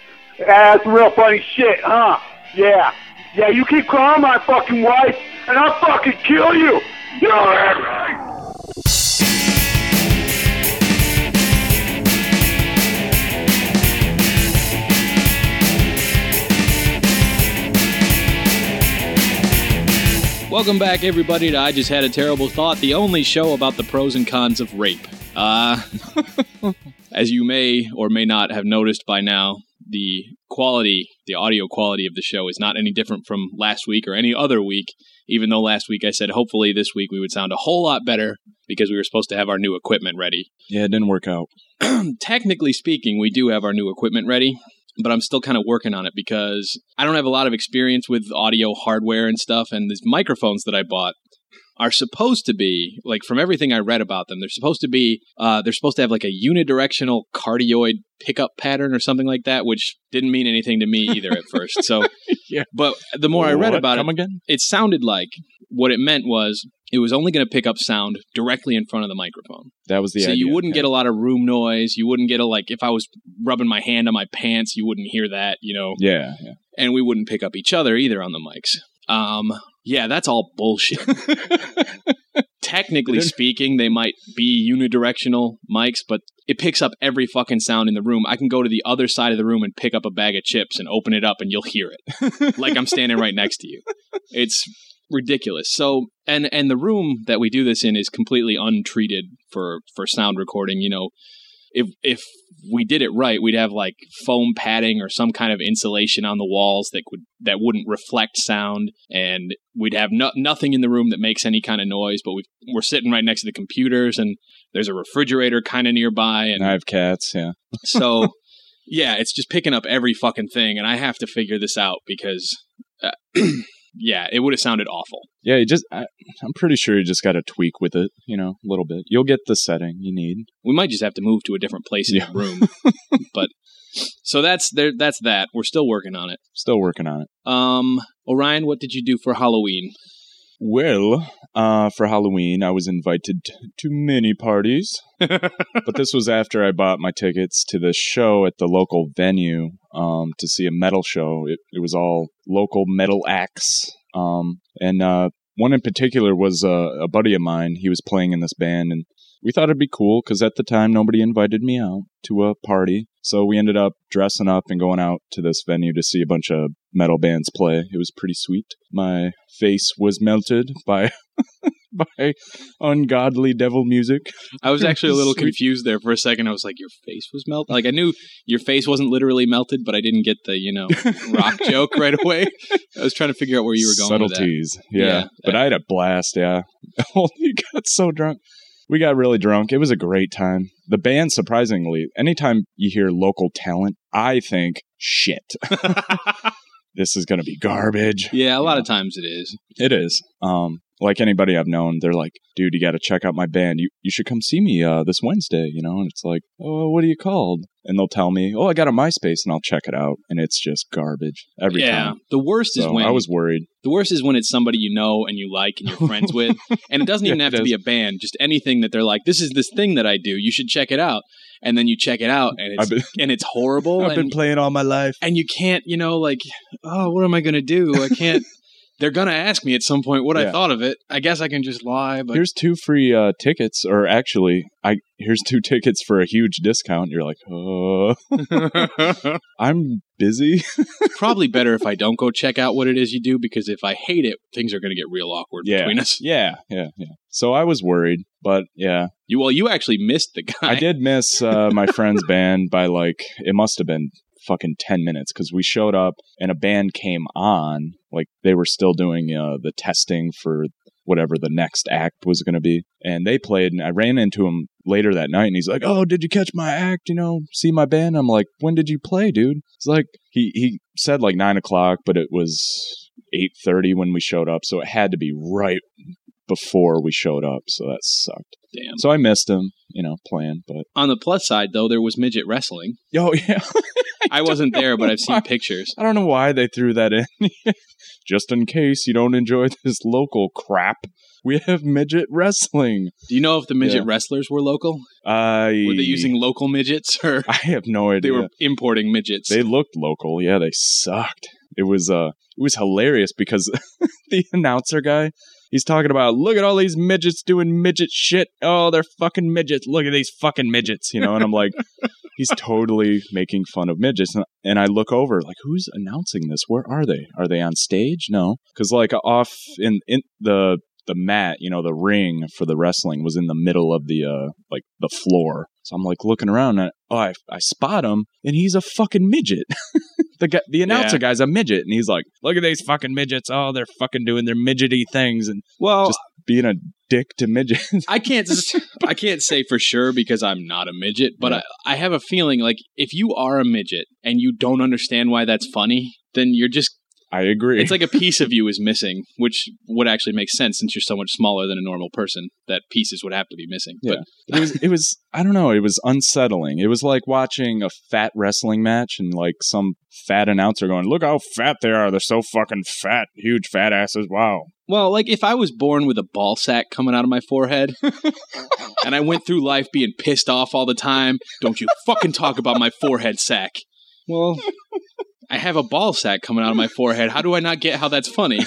That's real funny shit, huh? Yeah. Yeah, you keep calling my fucking wife, and I'll fucking kill you! You heard me? Welcome back, everybody, to I Just Had a Terrible Thought, the only show about the pros and cons of rape. As you may or may not have noticed by now, the audio quality of the show is not any different from last week or any other week, even though last week I said hopefully this week we would sound a whole lot better because we were supposed to have our new equipment ready. Yeah, it didn't work out. Technically speaking, we do have our new equipment ready, but I'm still kind of working on it because I don't have a lot of experience with audio hardware and stuff, and these microphones that I bought are supposed to be, like, from everything I read about them, they're supposed to have like a unidirectional cardioid pickup pattern or something like that, which didn't mean anything to me either at first. So, yeah. But the more I read about it, again? It sounded like what it meant was it was only going to pick up sound directly in front of the microphone. That was the idea. So you wouldn't get a lot of room noise. You wouldn't get if I was rubbing my hand on my pants, you wouldn't hear that, you know. Yeah. And we wouldn't pick up each other either on the mics. Yeah, that's all bullshit. Technically speaking, they might be unidirectional mics, but it picks up every fucking sound in the room. I can go to the other side of the room and pick up a bag of chips and open it up and you'll hear it. Like I'm standing right next to you. It's ridiculous. So, and the room that we do this in is completely untreated for sound recording. You know, if we did it right, we'd have like foam padding or some kind of insulation on the walls that wouldn't reflect sound, and we'd have nothing in the room that makes any kind of noise. But we're sitting right next to the computers, and there's a refrigerator kind of nearby, and I have cats. Yeah, so yeah, it's just picking up every fucking thing, and I have to figure this out because. Yeah, it would have sounded awful. Yeah, I'm pretty sure you just got to tweak with it, you know, a little bit. You'll get the setting you need. We might just have to move to a different place in the room. But so that's that. We're still working on it. Orion, what did you do for Halloween? Well, for Halloween, I was invited to many parties, but this was after I bought my tickets to the show at the local venue to see a metal show. It was all local metal acts, and one in particular was a buddy of mine. He was playing in this band, and we thought it'd be cool because at the time nobody invited me out to a party. So we ended up dressing up and going out to this venue to see a bunch of metal bands play. It was pretty sweet. My face was melted by ungodly devil music. I was actually a little confused there for a second. I was like, your face was melted? Like, I knew your face wasn't literally melted, but I didn't get the, rock joke right away. I was trying to figure out where you were going with that. Subtleties. Yeah. But I had a blast, yeah. We got so drunk. We got really drunk. It was a great time. The band, surprisingly, anytime you hear local talent, I think, shit. This is going to be garbage. Yeah, a lot of times it is. It is. Like anybody I've known, they're like, dude, you got to check out my band. You should come see me this Wednesday, And it's like, oh, what are you called? And they'll tell me, oh, I got a MySpace, and I'll check it out. And it's just garbage every time. Yeah, the worst is when... I was worried. The worst is when it's somebody you know and you like and you're friends with. And it doesn't even have to be a band. Just anything that they're like, this is this thing that I do. You should check it out. And then you check it out, and it's horrible. I've been playing all my life. And you can't, what am I going to do? I can't... They're going to ask me at some point what I thought of it. I guess I can just lie. But here's 2 free tickets, or actually, here's 2 tickets for a huge discount. You're like, oh, I'm busy. Probably better if I don't go check out what it is you do, because if I hate it, things are going to get real awkward between us. Yeah. So I was worried, but yeah. You actually missed the guy. I did miss my friend's band by it must have been fucking 10 minutes, because we showed up and a band came on, like they were still doing the testing for whatever the next act was going to be, and they played, and I ran into him later that night, and he's like, oh, did you catch my act, see my band? I'm like, when did you play, dude? It's like, he said like 9 o'clock, but it was 8:30 when we showed up, so it had to be right before we showed up, so that sucked. Damn. So I missed him, playing. But on the plus side, though, there was midget wrestling. Oh yeah, I wasn't there, but I've seen pictures. I don't know why they threw that in. Just in case you don't enjoy this local crap, we have midget wrestling. Do you know if the midget wrestlers were local? Were they using local midgets, or I have no idea. They were importing midgets. They looked local. Yeah, they sucked. It was hilarious because the announcer guy, he's talking about, look at all these midgets doing midget shit. Oh, they're fucking midgets. Look at these fucking midgets, and I'm like, he's totally making fun of midgets. And I look over, like, who's announcing this? Where are they? Are they on stage? No. Because, like, off in the mat, the ring for the wrestling was in the middle of the floor. So I'm, like, looking around, and I spot him, and he's a fucking midget. The announcer guy's a midget, and he's like, look at these fucking midgets. Oh, they're fucking doing their midgety things, and just being a dick to midgets. I can't say for sure because I'm not a midget, but I have a feeling like if you are a midget and you don't understand why that's funny, then you're just... I agree. It's like a piece of you is missing, which would actually make sense since you're so much smaller than a normal person. That pieces would have to be missing. Yeah. But it was I don't know, it was unsettling. It was like watching a fat wrestling match and like some fat announcer going, look how fat they are. They're so fucking fat. Huge fat asses. Wow. Well, like if I was born with a ball sack coming out of my forehead and I went through life being pissed off all the time, don't you fucking talk about my forehead sack. Well... I have a ball sack coming out of my forehead. How do I not get how that's funny?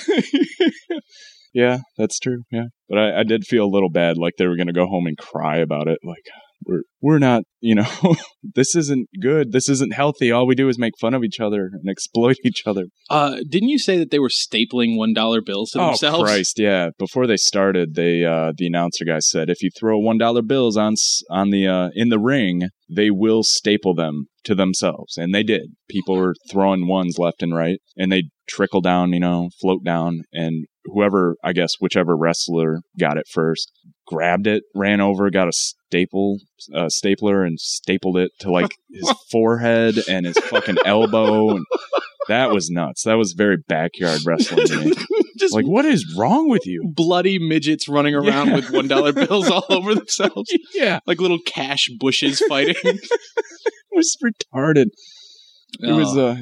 Yeah, that's true. Yeah. But I did feel a little bad, like they were going to go home and cry about it. Like, we're not, this isn't good. This isn't healthy. All we do is make fun of each other and exploit each other. Didn't you say that they were stapling $1 bills to themselves? Oh, Christ, yeah. Before they started, the announcer guy said, if you throw $1 bills on in the ring, they will staple them to themselves. And they did. People were throwing ones left and right, and they trickle down, float down, and whichever wrestler got it first, grabbed it, ran over, got a stapler, and stapled it to like his forehead and his fucking elbow. And that was nuts. That was very backyard wrestling to me. Just like, what is wrong with you? Bloody midgets running around with $1 bills all over themselves. Yeah. Like little cash bushes fighting. It was retarded. It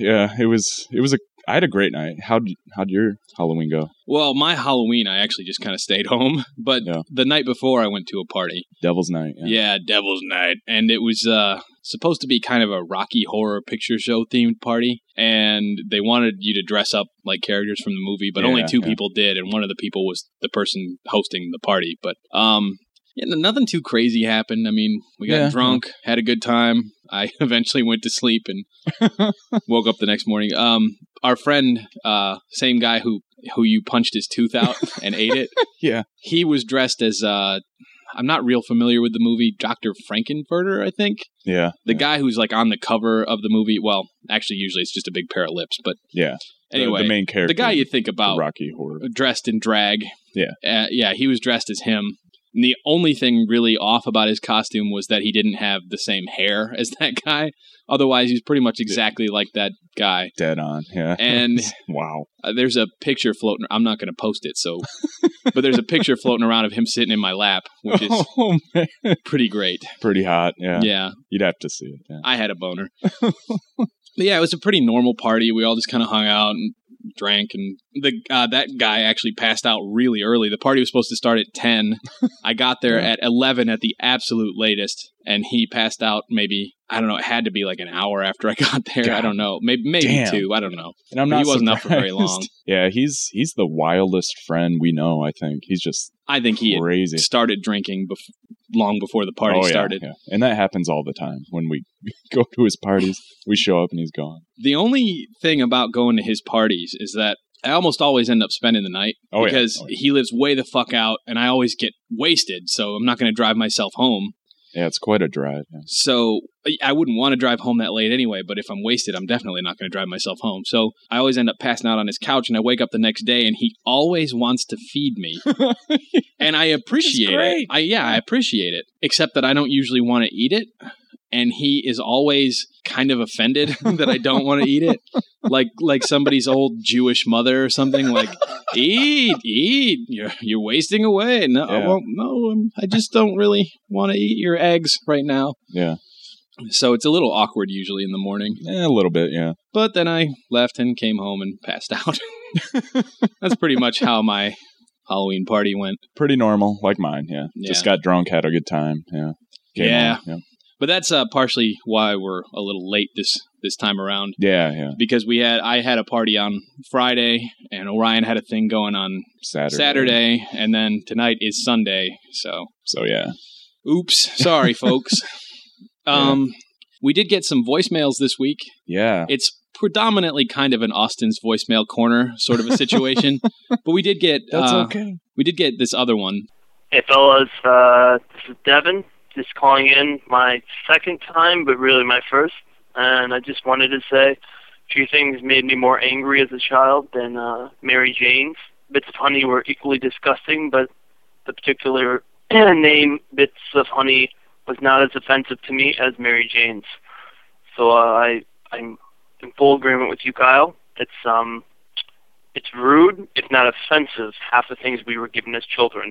was I had a great night. How'd your Halloween go? Well, my Halloween, I actually just kind of stayed home. But the night before, I went to a party. Devil's Night. Yeah, Devil's Night. And it was supposed to be kind of a Rocky Horror Picture Show themed party. And they wanted you to dress up like characters from the movie, but only two people did. And one of the people was the person hosting the party. But nothing too crazy happened. I mean, we got drunk, had a good time. I eventually went to sleep and woke up the next morning. Our friend, same guy who you punched his tooth out and ate it. Yeah. He was dressed as, I'm not real familiar with the movie, Dr. Frankenfurter, I think. Yeah. The guy who's like on the cover of the movie. Well, actually, usually it's just a big pair of lips, but yeah. Anyway, the main character, the guy you think about, Rocky Horror, dressed in drag. Yeah. He was dressed as him. And the only thing really off about his costume was that he didn't have the same hair as that guy. Otherwise, he's pretty much exactly like that guy. Dead on, yeah. And wow. There's a picture floating. I'm not going to post it, but there's a picture floating around of him sitting in my lap, which is pretty great. Pretty hot, yeah. Yeah. You'd have to see it. Yeah. I had a boner. But yeah, it was a pretty normal party. We all just kind of hung out and drank, and that guy actually passed out really early. The party was supposed to start at 10. I got there at 11 at the absolute latest, and he passed out maybe, I don't know, it had to be like an hour after I got there. God. I don't know. Maybe two. I don't know. And I'm not he wasn't up for very long. Yeah, he's the wildest friend we know, I think. He's just I think he crazy. Had started drinking long before the party started. Yeah. And that happens all the time. When we go to his parties, we show up and he's gone. The only thing about going to his parties is that I almost always end up spending the night because he lives way the fuck out and I always get wasted, so I'm not going to drive myself home. Yeah, it's quite a drive. Yeah. So I wouldn't want to drive home that late anyway, but if I'm wasted, I'm definitely not going to drive myself home. So I always end up passing out on his couch, and I wake up the next day, and he always wants to feed me. And I appreciate it. I appreciate it, except that I don't usually want to eat it. and he is always kind of offended that I don't want to eat it. Like somebody's old Jewish mother or something, like, eat, you're wasting away. No, I just don't really want to eat your eggs right now. Yeah. So it's a little awkward usually in the morning. A little bit, yeah. But then I left and came home and passed out. That's pretty much how my Halloween party went. Pretty normal, like mine, yeah. Just got drunk, had a good time, yeah. Came home, yeah. But that's partially why we're a little late this time around. Yeah. Because I had a party on Friday, and Orion had a thing going on Saturday, and then tonight is Sunday, so yeah. Oops, sorry, folks. We did get some voicemails this week. Yeah. It's predominantly kind of an Austin's voicemail corner sort of a situation, but we did get that's okay. We did get this other one. Hey fellas, this is Devin, just calling in my second time, but really my first, and I just wanted to say a few things made me more angry as a child than Mary Jane's. Bits of honey were equally disgusting, but the particular name Bits of Honey was not as offensive to me as Mary Jane's. So I'm in full agreement with you, Kyle. It's rude, if not offensive, half the things we were given as children.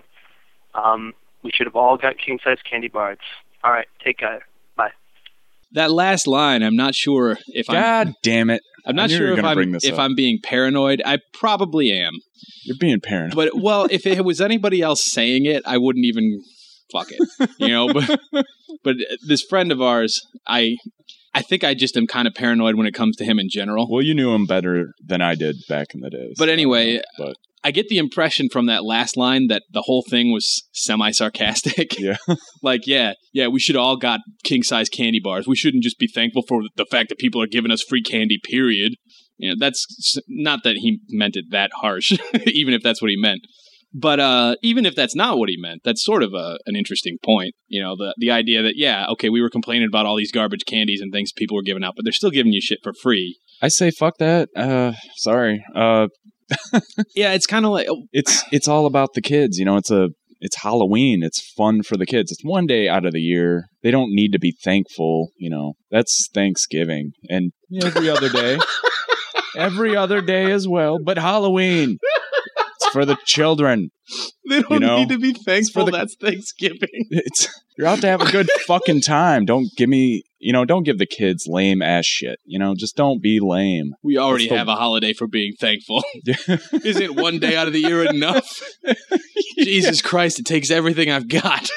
We should have all got king-size candy bars. All right, take care. Bye. That last line, I'm not sure if God damn it. I'm not sure if I'm being paranoid. I probably am. You're being paranoid. But, well, if it was anybody else saying it, I wouldn't even fuck it. You know, but this friend of ours, I think I just am kind of paranoid when it comes to him in general. Well, you knew him better than I did back in the day. But anyway, I get the impression from that last line that the whole thing was semi-sarcastic. Yeah. Like, yeah, we should all got king-size candy bars. We shouldn't just be thankful for the fact that people are giving us free candy, period. You know, that's not that he meant it that harsh, even if that's what he meant. But even if that's not what he meant, that's sort of an interesting point. You know, the idea that, yeah, okay, we were complaining about all these garbage candies and things people were giving out, but they're still giving you shit for free. I say fuck that. Sorry. Yeah, it's kind of like... It's all about the kids. You know, it's Halloween. It's fun for the kids. It's one day out of the year. They don't need to be thankful. You know, that's Thanksgiving. And every other day. Every other day as well. But Halloween... for the children. They don't need to be thankful. That's Thanksgiving. You're out to have a good fucking time. Don't give the kids lame ass shit. You know, just don't be lame. We already have a holiday for being thankful. Isn't one day out of the year enough? Jesus Christ, it takes everything I've got.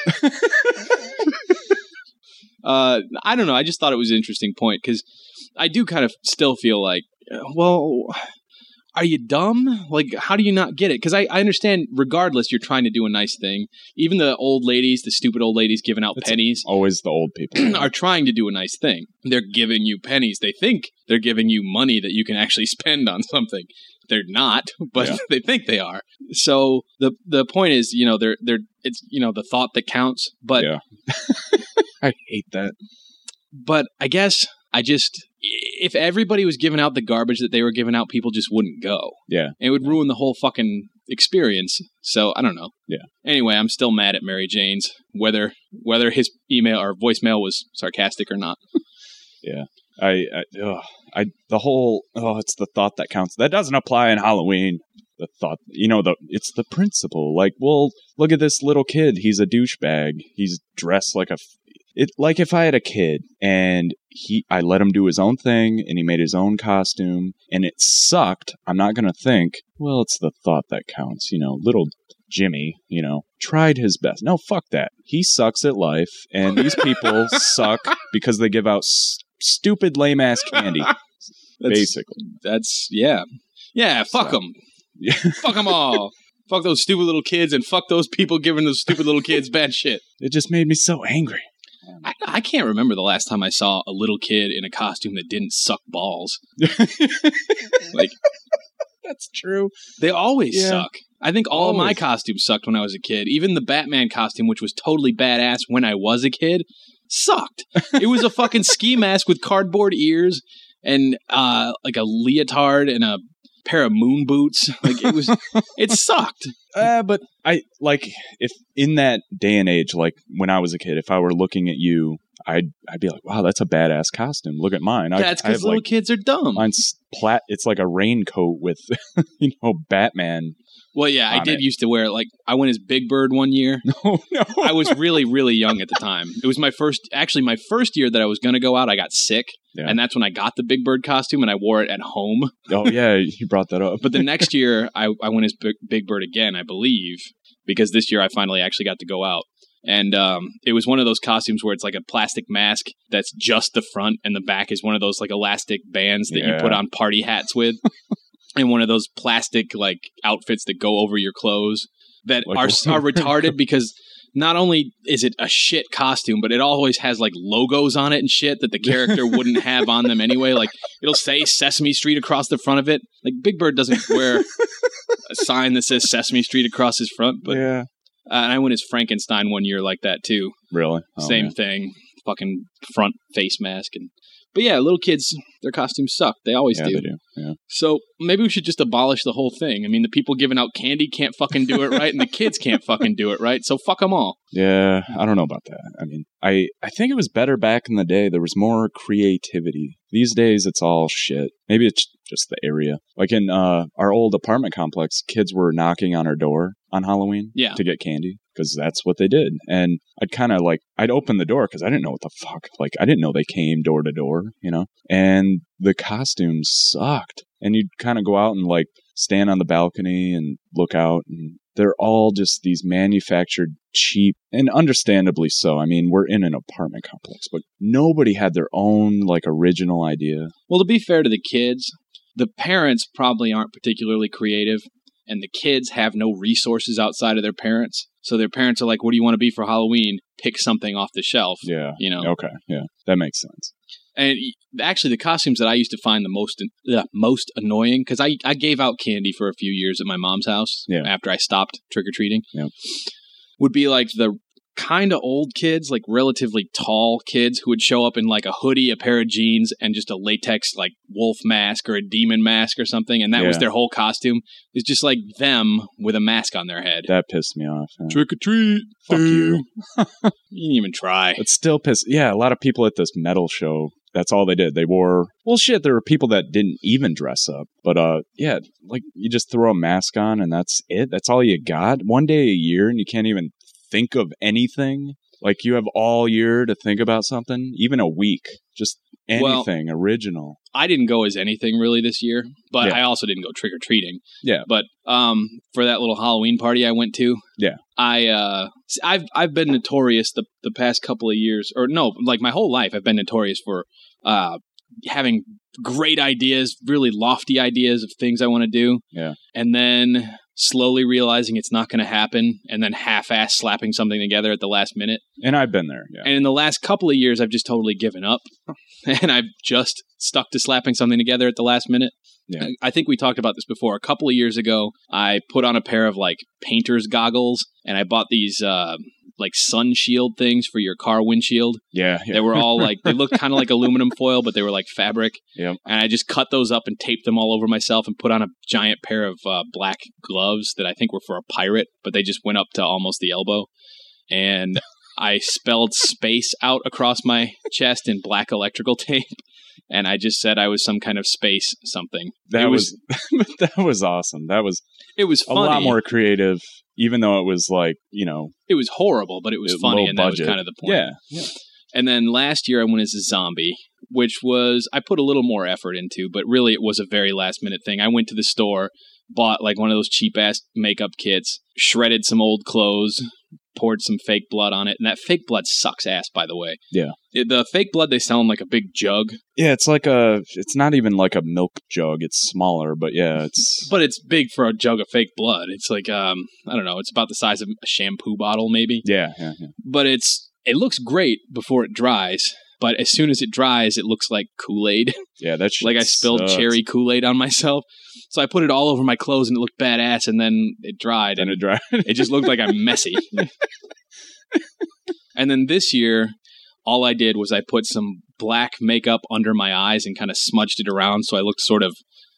I don't know. I just thought it was an interesting point because I do kind of still feel like, well... Are you dumb? Like, how do you not get it? Because I understand, regardless, you're trying to do a nice thing. Even the old ladies, the stupid old ladies giving out pennies. Always the old people. Are trying to do a nice thing. They're giving you pennies. They think they're giving you money that you can actually spend on something. They're not, but they think they are. So the point is, you know, it's, you know, the thought that counts. But I hate that. But I guess if everybody was giving out the garbage that they were giving out, people just wouldn't go. Yeah. And it would ruin the whole fucking experience. So, I don't know. Yeah. Anyway, I'm still mad at Mary Jane's, whether his email or voicemail was sarcastic or not. Yeah. It's the thought that counts. That doesn't apply in Halloween. The thought, it's the principle. Like, well, look at this little kid. He's a douchebag. He's dressed like like if I had a kid and I let him do his own thing and he made his own costume and it sucked, I'm not going to think, well, it's the thought that counts. You know, little Jimmy, tried his best. No, fuck that. He sucks at life and these people suck because they give out stupid lame ass candy. Basically. Yeah, fuck them. Yeah. Fuck them all. Fuck those stupid little kids and fuck those people giving those stupid little kids bad shit. It just made me so angry. I can't remember the last time I saw a little kid in a costume that didn't suck balls. Like, that's true. They always suck. I think all of my costumes sucked when I was a kid. Even the Batman costume, which was totally badass when I was a kid, sucked. It was a fucking ski mask with cardboard ears and like a leotard and a pair of moon boots. Like it sucked. But if in that day and age, like when I was a kid, if I were looking at you, I'd be like, wow, that's a badass costume. Look at mine. That's because little kids are dumb. Mine's it's like a raincoat with, Batman. Well, yeah, I did used to wear it. Like, I went as Big Bird one year. No. I was really, really young at the time. It was my first year that I was going to go out. I got sick, and that's when I got the Big Bird costume, and I wore it at home. Oh, yeah, you brought that up. But the next year, I went as Big Bird again, I believe, because this year I finally actually got to go out. And it was one of those costumes where it's like a plastic mask that's just the front, and the back is one of those like elastic bands that you put on party hats with. And one of those plastic like outfits that go over your clothes that are retarded because not only is it a shit costume, but it always has like logos on it and shit that the character wouldn't have on them anyway. Like it'll say Sesame Street across the front of it. Like Big Bird doesn't wear a sign that says Sesame Street across his front, but and I went as Frankenstein one year like that too. Really? Same thing. Fucking front face mask But yeah, little kids, their costumes suck. They always do. They do. Yeah. So maybe we should just abolish the whole thing. I mean, the people giving out candy can't fucking do it right, and the kids can't fucking do it right. So fuck them all. Yeah, I don't know about that. I mean, I think it was better back in the day. There was more creativity. These days, it's all shit. Maybe it's just the area. Like in our old apartment complex, kids were knocking on our door on Halloween to get candy. Because that's what they did. And I'd open the door because I didn't know what the fuck. Like, I didn't know they came door to door, And the costumes sucked. And you'd kind of go out and, like, stand on the balcony and look out. And they're all just these manufactured, cheap, and understandably so. I mean, we're in an apartment complex. But nobody had their own, like, original idea. Well, to be fair to the kids, the parents probably aren't particularly creative. And the kids have no resources outside of their parents. So their parents are like, what do you want to be for Halloween? Pick something off the shelf. Yeah. Okay. Yeah. That makes sense. And actually, the costumes that I used to find the most annoying, because I gave out candy for a few years at my mom's house after I stopped trick-or-treating, would be like the kind of old kids, like relatively tall kids who would show up in like a hoodie, a pair of jeans, and just a latex like wolf mask or a demon mask or something. And that was their whole costume. It's just like them with a mask on their head. That pissed me off. Yeah. Trick or treat. Fuck you. You didn't even try. It still pissed. Yeah, a lot of people at this metal show, that's all they did. They wore, well, shit, there were people that didn't even dress up. But, like you just throw a mask on and that's it. That's all you got. One day a year and you can't even think of anything. Like you have all year to think about something, even a week, just anything original. I didn't go as anything really this year, but I also didn't go trick-or-treating. Yeah. But for that little Halloween party I went to, I've been notorious the past couple of years, or no, like my whole life I've been notorious for having great ideas, really lofty ideas of things I want to do. Yeah. And then slowly realizing it's not going to happen, and then half-ass slapping something together at the last minute. And I've been there, yeah. And in the last couple of years, I've just totally given up, and I've just stuck to slapping something together at the last minute. Yeah. I think we talked about this before. A couple of years ago, I put on a pair of, like, painter's goggles, and I bought these, like, sun shield things for your car windshield. Yeah. They were all, like, they looked kind of like aluminum foil, but they were, like, fabric. Yeah. And I just cut those up and taped them all over myself and put on a giant pair of black gloves that I think were for a pirate, but they just went up to almost the elbow. And I spelled space out across my chest in black electrical tape. And I just said I was some kind of space something. That was awesome. It was funny. A lot more creative, even though it was like, it was horrible, but it was funny, and that was kind of the point. Yeah. And then last year I went as a zombie, which was, I put a little more effort into, but really it was a very last minute thing. I went to the store, bought like one of those cheap ass makeup kits, shredded some old clothes, poured some fake blood on it. And that fake blood sucks ass, by the way. Yeah. The fake blood, they sell in like a big jug. Yeah, it's not even like a milk jug. It's smaller, but yeah, But it's big for a jug of fake blood. It's like, I don't know, it's about the size of a shampoo bottle, maybe. Yeah. But it looks great before it dries. But as soon as it dries, it looks like Kool-Aid. Yeah, that shit like I spilled cherry Kool-Aid on myself. So I put it all over my clothes and it looked badass, and then it dried. It just looked like I'm messy. And then this year, all I did was I put some black makeup under my eyes and kind of smudged it around so I looked sort of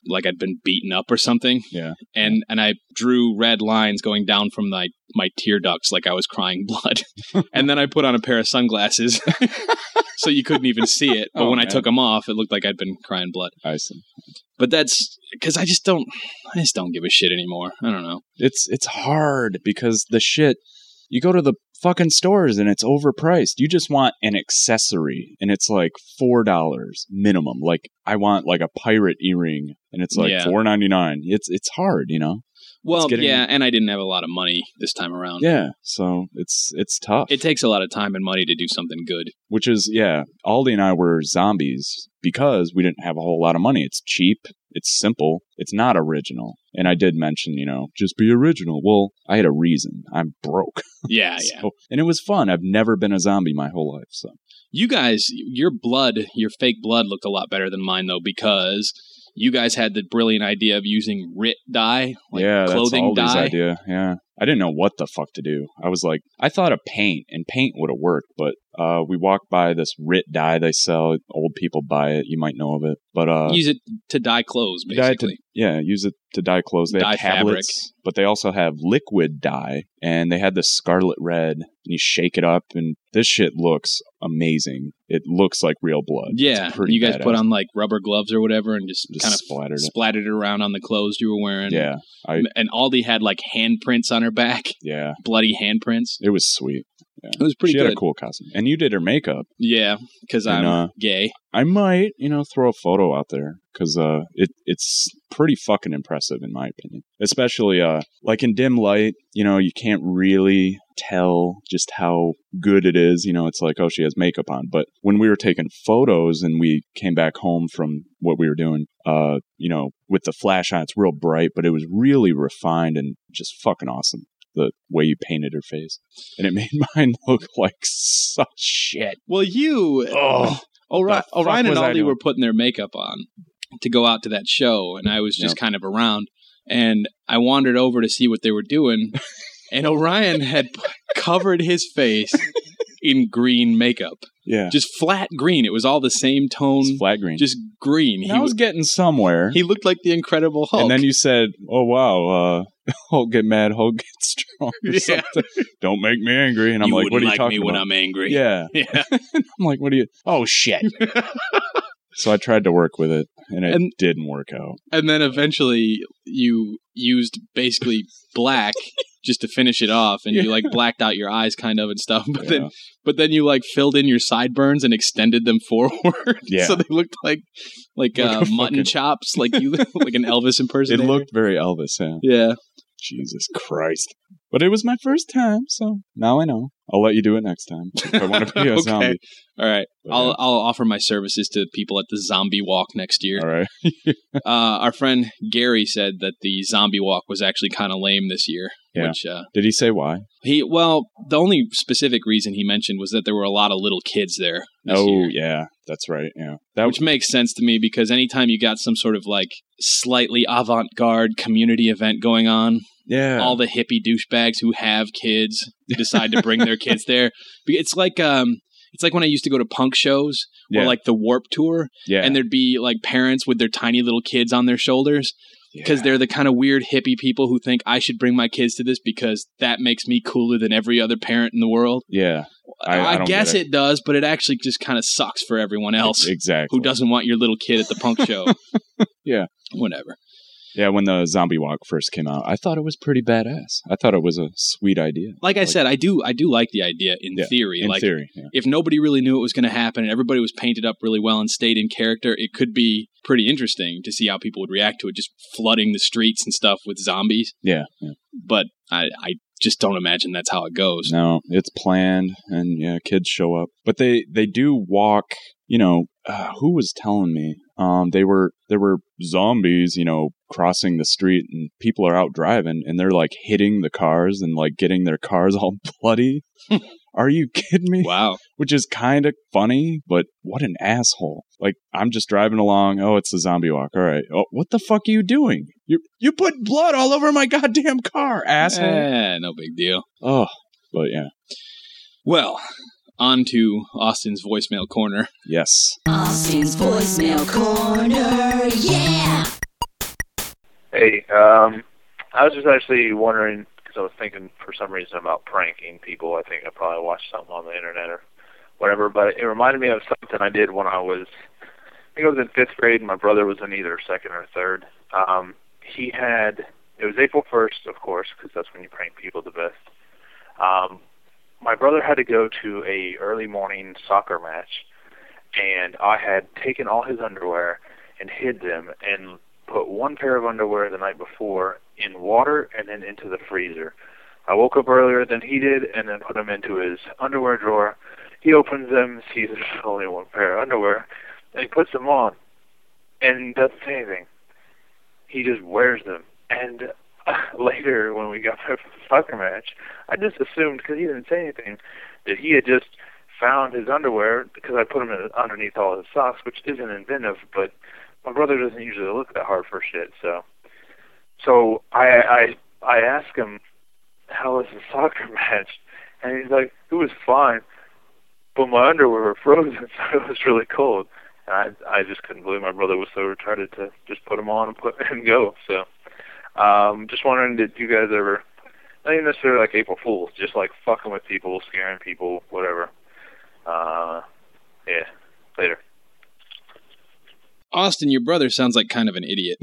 like I'd been beaten up or something. Yeah. And I drew red lines going down from my tear ducts like I was crying blood. And then I put on a pair of sunglasses so you couldn't even see it. But when I took them off, it looked like I'd been crying blood. I see. But that's because I just don't give a shit anymore. I don't know. It's hard because the shit, you go to the fucking stores and it's overpriced. You just want an accessory and it's like $4 minimum. Like I want like a pirate earring and it's like $4.99. It's hard, you know? Well, and I didn't have a lot of money this time around. Yeah, so it's tough. It takes a lot of time and money to do something good. Which is, Aldi and I were zombies because we didn't have a whole lot of money. It's cheap, it's simple, it's not original. And I did mention, just be original. Well, I had a reason. I'm broke. Yeah, so, and it was fun. I've never been a zombie my whole life, so. You guys, your fake blood looked a lot better than mine, though, because you guys had the brilliant idea of using RIT dye, clothing that's Aldi's dye. Idea. Yeah, I didn't know what the fuck to do. I was like, I thought of paint, and paint would have worked, but we walked by this RIT dye they sell. Old people buy it. You might know of it, but use it to dye clothes, basically. Use it to dye clothes. They have tablets, but they also have liquid dye, and they had this scarlet red. And you shake it up, and this shit looks amazing. It looks like real blood. Yeah, you guys put on like rubber gloves or whatever, and just kind of splattered it around on the clothes you were wearing. Yeah, and Aldi had like handprints on her back. Yeah, bloody handprints. It was sweet. Yeah. It was pretty good. She had a cool costume. And you did her makeup. Yeah, because I'm gay. I might, throw a photo out there because it's pretty fucking impressive in my opinion. Especially like in dim light, you can't really tell just how good it is. It's like, oh, she has makeup on. But when we were taking photos and we came back home from what we were doing, with the flash on, it's real bright, but it was really refined and just fucking awesome. The way you painted her face. And it made mine look like such shit. Well, Orion and Aldi were putting their makeup on to go out to that show, and I was just kind of around, and I wandered over to see what they were doing, and Orion had covered his face in green makeup. Yeah. Just flat green. It was all the same tone. Just flat green. Just green. I was getting somewhere. He looked like the Incredible Hulk. And then you said, oh, wow, Hulk get mad, Hulk get strong or something. Don't make me angry. And I'm like, what are you talking about? When I'm angry. Yeah. I'm like, what are you? Oh, shit. So I tried to work with it, and it didn't work out. And then eventually you used basically black just to finish it off, and you like blacked out your eyes kind of and stuff. But then you like filled in your sideburns and extended them forward, so they looked like mutton chops, like you like an Elvis impersonator. It looked very Elvis, yeah. Jesus Christ. But it was my first time, so now I know. I'll let you do it next time if I want to be a zombie. All right. I'll offer my services to people at the Zombie Walk next year. All right. Our friend Gary said that the Zombie Walk was actually kind of lame this year. Yeah. Which, did he say why? The only specific reason he mentioned was that there were a lot of little kids there this year. Yeah. That's right. Yeah. Which makes sense to me because anytime you got some sort of like slightly avant-garde community event going on, all the hippie douchebags who have kids decide to bring their kids there. It's like when I used to go to punk shows or like the Warped Tour, and there'd be like parents with their tiny little kids on their shoulders because they're the kind of weird hippie people who think I should bring my kids to this because that makes me cooler than every other parent in the world. Yeah. I guess it does, but it actually just kind of sucks for everyone else. Exactly. Who doesn't want your little kid at the punk show. Yeah. Whatever. Yeah, when the Zombie Walk first came out, I thought it was pretty badass. I thought it was a sweet idea. Like I said, I do like the idea in theory. In theory, yeah. If nobody really knew it was going to happen and everybody was painted up really well and stayed in character, it could be pretty interesting to see how people would react to it, just flooding the streets and stuff with zombies. Yeah. But I just don't imagine that's how it goes. No, it's planned, and kids show up. But they do walk, who was telling me? There were zombies, crossing the street, and people are out driving, and they're like hitting the cars and like getting their cars all bloody. Are you kidding me? Wow. Which is kind of funny, but what an asshole. Like, I'm just driving along. Oh, it's the Zombie Walk. All right. Oh, what the fuck are you doing? You put blood all over my goddamn car, asshole. No big deal. Oh, but yeah. Well, on to Austin's voicemail corner. Yes. Austin's voicemail corner, yeah! Hey, I was just actually wondering, because I was thinking for some reason about pranking people. I think I probably watched something on the internet or whatever, but it reminded me of something I did when I was in 5th grade, and my brother was in either 2nd or 3rd. It was April 1st, of course, because that's when you prank people the best. My brother had to go to a early morning soccer match, and I had taken all his underwear and hid them and put one pair of underwear the night before in water and then into the freezer. I woke up earlier than he did and then put them into his underwear drawer. He opens them, sees there's only one pair of underwear, and he puts them on and doesn't say anything. He just wears them. And later, when we got back from the soccer match, I just assumed, because he didn't say anything, that he had just found his underwear, because I put them underneath all his socks, which isn't inventive, but my brother doesn't usually look that hard for shit. So I asked him, how was the soccer match? And he's like, it was fine, but my underwear were frozen, so it was really cold. And I just couldn't believe my brother was so retarded to just put them on and go. So just wondering, did you guys ever, not even necessarily like April Fools, just like fucking with people, scaring people, whatever. Yeah, later. Austin, your brother sounds like kind of an idiot.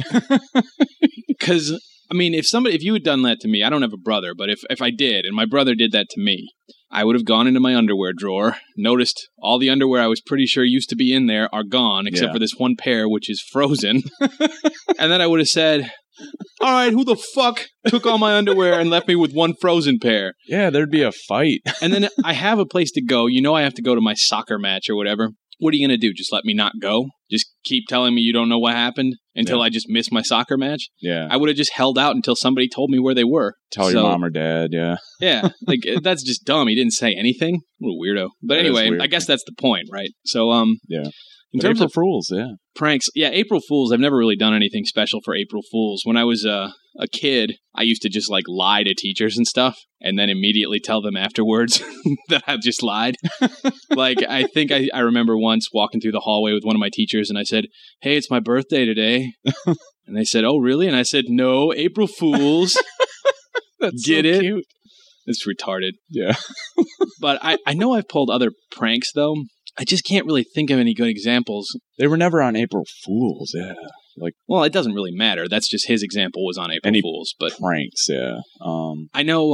Because, I mean, if you had done that to me, I don't have a brother, but if I did, and my brother did that to me, I would have gone into my underwear drawer, noticed all the underwear I was pretty sure used to be in there are gone, except for this one pair, which is frozen. And then I would have said, all right, who the fuck took all my underwear and left me with one frozen pair? Yeah, there'd be a fight. And then I have a place to go. You know I have to go to my soccer match or whatever. What are you going to do? Just let me not go? Just keep telling me you don't know what happened until I just miss my soccer match? Yeah. I would have just held out until somebody told me where they were. Tell your mom or dad, yeah. Yeah, like, that's just dumb. He didn't say anything. What a weirdo. But anyway, I guess that's the point, right? So, yeah. In terms of Fools, yeah. pranks, April Fools, I've never really done anything special for April Fools. When I was a kid, I used to just like lie to teachers and stuff and then immediately tell them afterwards that I've just lied. Like, I think I remember once walking through the hallway with one of my teachers and I said, hey, it's my birthday today. And they said, oh, really? And I said, no, April Fools. That's Get so it? cute. It's retarded. Yeah. But I know I've pulled other pranks, though. I just can't really think of any good examples. They were never on April Fools, yeah. Like, well, it doesn't really matter. That's just his example was on April Fools. But pranks, yeah. I know,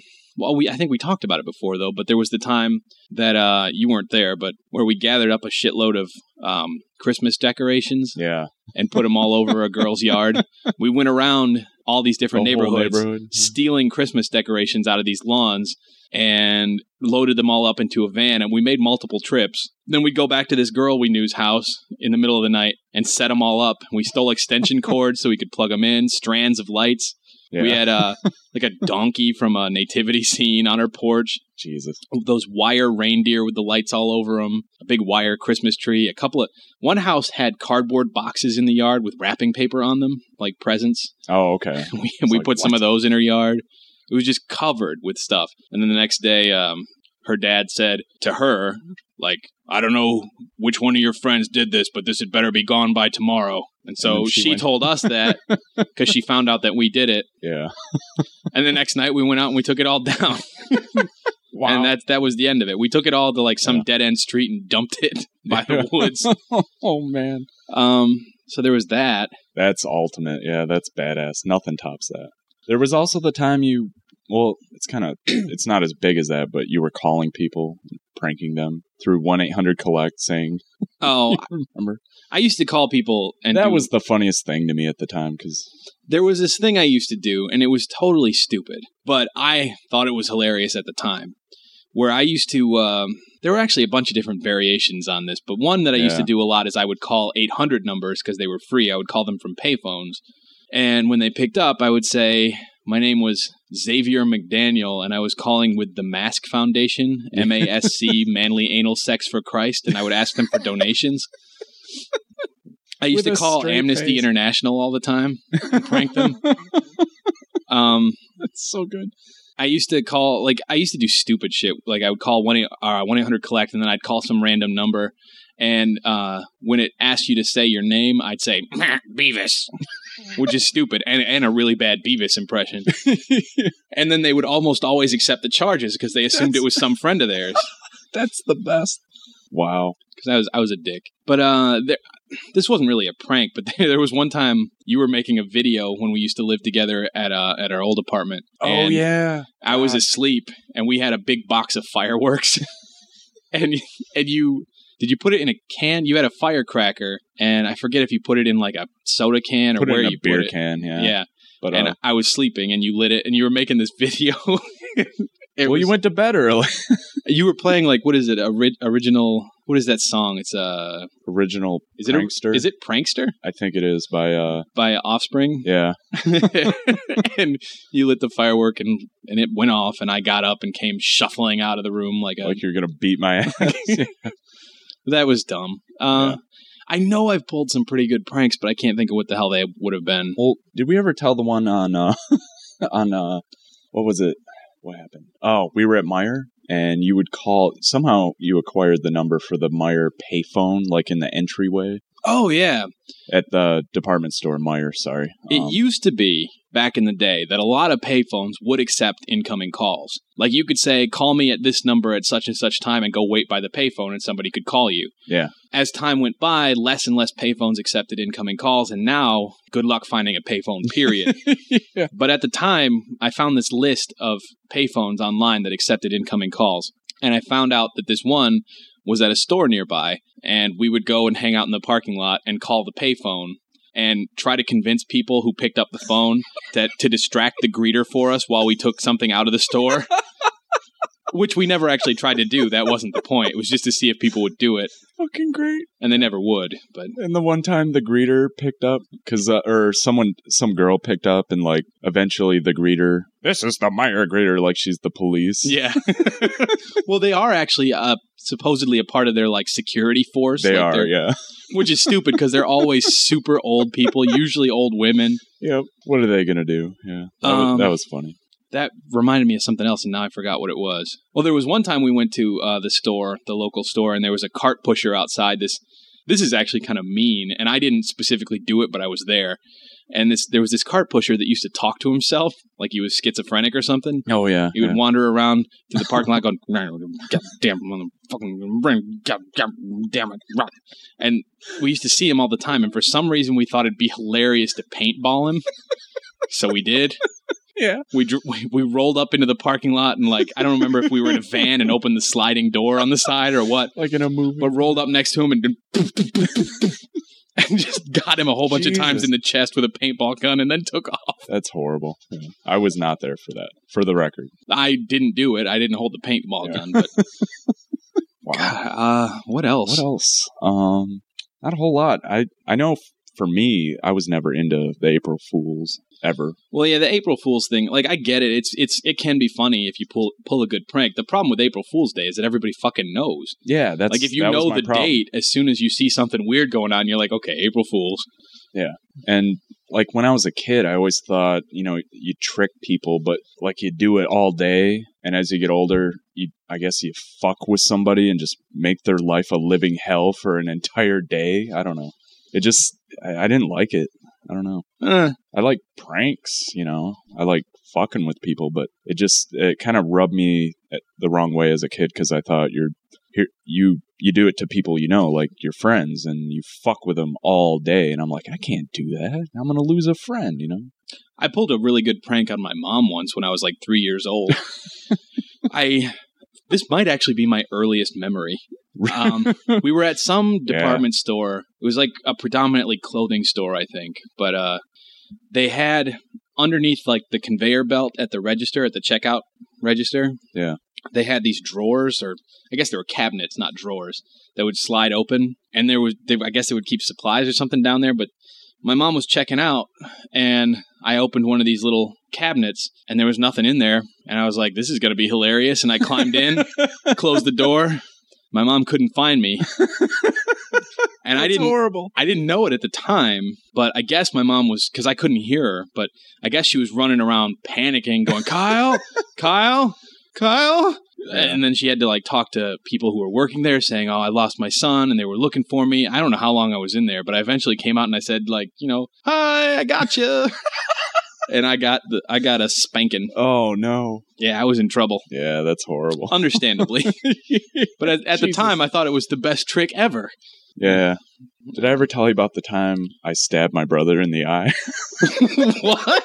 I think we talked about it before, though, but there was the time that you weren't there, but where we gathered up a shitload of Christmas decorations and put them all over a girl's yard. We went around all these different neighborhoods stealing Christmas decorations out of these lawns and loaded them all up into a van, and we made multiple trips. Then we'd go back to this girl we knew's house in the middle of the night and set them all up. We stole extension cords so we could plug them in, strands of lights. Yeah. We had like a donkey from a nativity scene on our porch. Jesus. Those wire reindeer with the lights all over them. A big wire Christmas tree. One house had cardboard boxes in the yard with wrapping paper on them, like presents. Oh, okay. we put some of those in her yard. It was just covered with stuff. And then the next day, her dad said to her, like, I don't know which one of your friends did this, but this had better be gone by tomorrow. And so she told us that because she found out that we did it. Yeah. And the next night we went out and we took it all down. Wow. And that was the end of it. We took it all to like some dead end street and dumped it by the woods. Oh, man. So there was that. That's ultimate. Yeah, that's badass. Nothing tops that. There was also the time it's not as big as that, but you were calling people, pranking them through 1-800-COLLECT saying, oh, remember? I used to call people. And that was the funniest thing to me at the time, because there was this thing I used to do, and it was totally stupid, but I thought it was hilarious at the time, where I used to, there were actually a bunch of different variations on this, but one that I used to do a lot is I would call 800 numbers because they were free. I would call them from payphones. And when they picked up, I would say, my name was Xavier McDaniel, and I was calling with the Mask Foundation, MASC, Manly Anal Sex for Christ, and I would ask them for donations. I used to call Amnesty International all the time and prank them. That's so good. I used to do stupid shit. Like, I would call 1-800-COLLECT, and then I'd call some random number. And when it asked you to say your name, I'd say, Beavis. which is stupid, and a really bad Beavis impression. And then they would almost always accept the charges because they assumed it was some friend of theirs. That's the best. Wow. Because I was a dick. But this wasn't really a prank, but there was one time you were making a video when we used to live together at our old apartment. Oh, yeah. I was asleep, and we had a big box of fireworks. and you... Did you put it in a can? You had a firecracker, and I forget if you put it in like a soda can or where you put it. Put it in a beer can, yeah. Yeah. But, and I was sleeping, and you lit it, and you were making this video. You went to bed early. You were playing like, what is it? Original. What is that song? It's Original is it Prankster. Is it Prankster? I think it is by Offspring. Yeah. And you lit the firework, and it went off, and I got up and came shuffling out of the room like you're gonna beat my ass. That was dumb. I know I've pulled some pretty good pranks, but I can't think of what the hell they would have been. Well, did we ever tell the one on what was it? What happened? Oh, we were at Meijer, and you would call. Somehow you acquired the number for the Meijer payphone, like in the entryway. Oh, yeah. At the department store, Meijer, sorry. It used to be, back in the day, that a lot of payphones would accept incoming calls. Like, you could say, call me at this number at such and such time and go wait by the payphone and somebody could call you. Yeah. As time went by, less and less payphones accepted incoming calls, and now, good luck finding a payphone, period. Yeah. But at the time, I found this list of payphones online that accepted incoming calls, and I found out that this one was at a store nearby, and we would go and hang out in the parking lot and call the payphone and try to convince people who picked up the phone to distract the greeter for us while we took something out of the store. Which we never actually tried to do. That wasn't the point. It was just to see if people would do it. Fucking great. And they never would. But and the one time the greeter picked up, or some girl picked up, and like eventually the greeter, this is the Meijer greeter, like she's the police. Yeah. Well, they are actually supposedly a part of their like security force. They like are, yeah. Which is stupid because they're always super old people, usually old women. Yep. What are they gonna do? Yeah. That was funny. That reminded me of something else, and now I forgot what it was. Well, there was one time we went to the local store, and there was a cart pusher outside. This is actually kind of mean, and I didn't specifically do it, but I was there. And there was this cart pusher that used to talk to himself, like he was schizophrenic or something. Oh, yeah. He would wander around to the parking lot going, God damn motherfucking, God damn it. And we used to see him all the time, and for some reason we thought it'd be hilarious to paintball him. So we did. Yeah. We rolled up into the parking lot and, like, I don't remember if we were in a van and opened the sliding door on the side or what. Like in a movie. But rolled up next to him and just got him a whole bunch of times in the chest with a paintball gun and then took off. That's horrible. Yeah. I was not there for that, for the record. I didn't do it. I didn't hold the paintball gun. But wow. God, what else? Not a whole lot. I know for me, I was never into the April Fools ever. Well, yeah, the April Fool's thing, like, I get it. It can be funny if you pull a good prank. The problem with April Fool's Day is that everybody fucking knows. Yeah, that's like if you know the date, as soon as you see something weird going on, you're like, okay, April Fool's. Yeah, and like when I was a kid, I always thought, you trick people, but like you do it all day, and as you get older, I guess you fuck with somebody and just make their life a living hell for an entire day. I don't know. It just, I didn't like it. I don't know. I like pranks, I like fucking with people, but it kind of rubbed me the wrong way as a kid because I thought you do it to people like your friends, and you fuck with them all day, and I'm like, I can't do that. I'm going to lose a friend, I pulled a really good prank on my mom once when I was like 3 years old. This might actually be my earliest memory. We were at some department store. It was like a predominantly clothing store, I think. But they had underneath like the conveyor belt at the register, at the checkout register. Yeah. They had these drawers, or I guess they were cabinets, not drawers, that would slide open. And I guess they would keep supplies or something down there. But my mom was checking out, and I opened one of these little cabinets, and there was nothing in there. And I was like, this is going to be hilarious. And I climbed in, closed the door. My mom couldn't find me. And I didn't know it at the time, but I guess my mom was, because I couldn't hear her, but I guess she was running around panicking, going, Kyle, Kyle, Kyle. And then she had to like talk to people who were working there saying, oh, I lost my son and they were looking for me. I don't know how long I was in there, but I eventually came out and I said like, hi, I got you. And I got a spanking. Oh, no. Yeah, I was in trouble. Yeah, that's horrible. Understandably. But at the time, I thought it was the best trick ever. Yeah. Did I ever tell you about the time I stabbed my brother in the eye? What?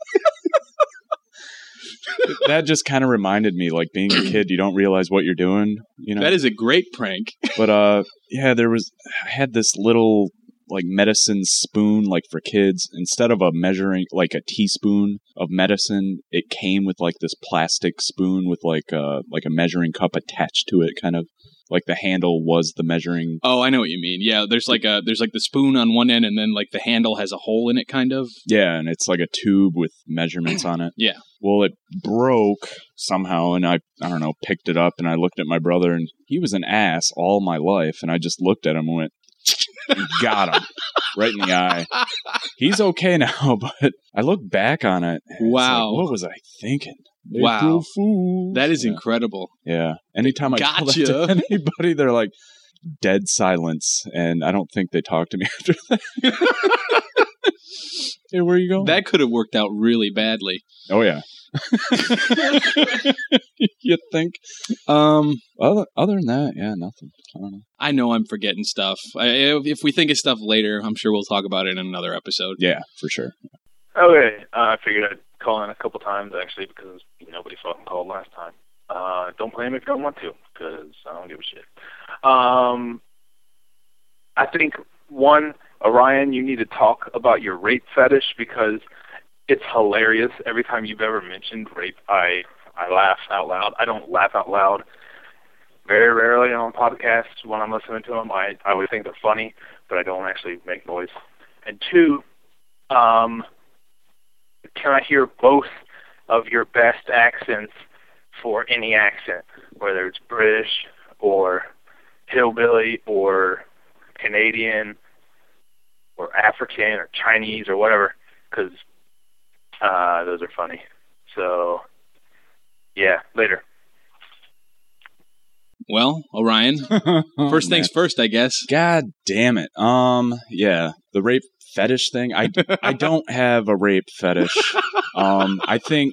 That just kind of reminded me, like, being a kid, you don't realize what you're doing, That is a great prank. But, I had this little, like, medicine spoon, like, for kids. Instead of a teaspoon of medicine, it came with, like, this plastic spoon with, like a measuring cup attached to it, kind of. Like, the handle was the measuring... Oh, I know what you mean. Yeah, there's the spoon on one end, and then, like, the handle has a hole in it, kind of. Yeah, and it's like a tube with measurements on it. Yeah. Well, it broke somehow, and I don't know, picked it up, and I looked at my brother, and he was an ass all my life, and I just looked at him and went, got him, right in the eye. He's okay now, but I look back on it. Wow. Like, what was I thinking? Wow. That is incredible. Yeah. Anytime I tell that to anybody, they're like, dead silence, and I don't think they talk to me after that. Hey, where are you going? That could have worked out really badly. Oh, yeah. You think? Other than that, yeah, nothing. I don't know. I know I'm forgetting stuff. If we think of stuff later, I'm sure we'll talk about it in another episode. Yeah, for sure. Okay, I figured I'd call in a couple times, actually, because nobody fucking called last time. Don't blame me if you don't want to, because I don't give a shit. I think, one, Orion, you need to talk about your rape fetish, because it's hilarious. Every time you've ever mentioned rape, I laugh out loud. I don't laugh out loud very rarely on podcasts when I'm listening to them. I always think they're funny, but I don't actually make noise. And two, can I hear both of your best accents for any accent, whether it's British or hillbilly or Canadian or African or Chinese or whatever, because those are funny. So, yeah, later. Well, Orion, first things first, I guess. God damn it. Yeah, the rape fetish thing. I don't have a rape fetish. I think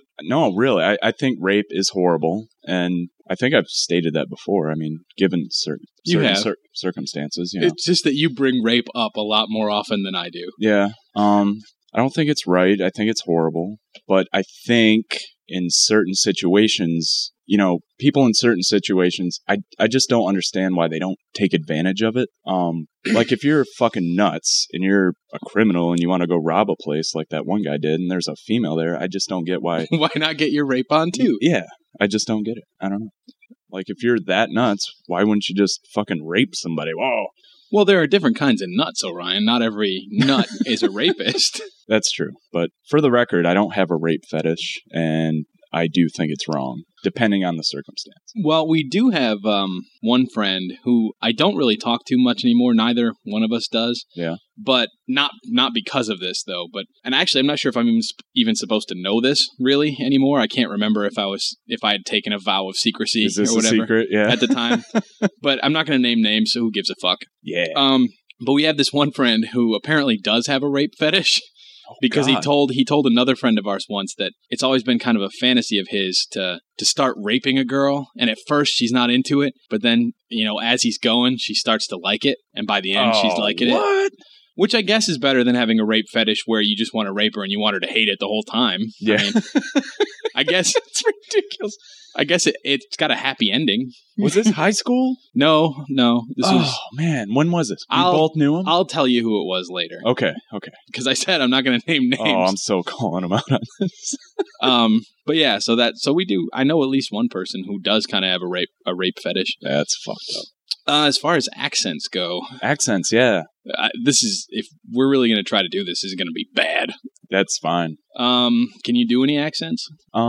rape is horrible, and I think I've stated that before. I mean, given certain circumstances, It's just that you bring rape up a lot more often than I do. Yeah. I don't think it's right. I think it's horrible. But I think in certain situations, people in certain situations, I just don't understand why they don't take advantage of it. Like if you're fucking nuts and you're a criminal and you want to go rob a place like that one guy did and there's a female there, I just don't get why. Why not get your rape on too? Yeah. I just don't get it. I don't know. Like if you're that nuts, why wouldn't you just fucking rape somebody? Whoa. Well, there are different kinds of nuts, Orion. Not every nut is a rapist. That's true. But for the record, I don't have a rape fetish, and I do think it's wrong, depending on the circumstance. Well, we do have one friend who I don't really talk to much anymore. Neither one of us does. Yeah. But not because of this, though. And actually, I'm not sure if I'm even supposed to know this really anymore. I can't remember if I had taken a vow of secrecy Is this or whatever a secret? Yeah. at the time. But I'm not going to name names, so who gives a fuck? Yeah. But we have this one friend who apparently does have a rape fetish. Because God. he told another friend of ours once that it's always been kind of a fantasy of his to start raping a girl, and at first she's not into it, but then as he's going, she starts to like it, and by the end she's liking it. Which I guess is better than having a rape fetish where you just want to rape her and you want her to hate it the whole time. Yeah. I mean, I guess it's ridiculous. I guess it's got a happy ending. Was this high school? No. This was. Oh man, when was this? We both knew him. I'll tell you who it was later. Okay. Because I said I'm not going to name names. Oh, I'm so calling him out on this. But yeah, so we do. I know at least one person who does kind of have a rape fetish. That's fucked up. As far as accents go, yeah. If we're really going to try to do this is going to be bad. That's fine. Can you do any accents?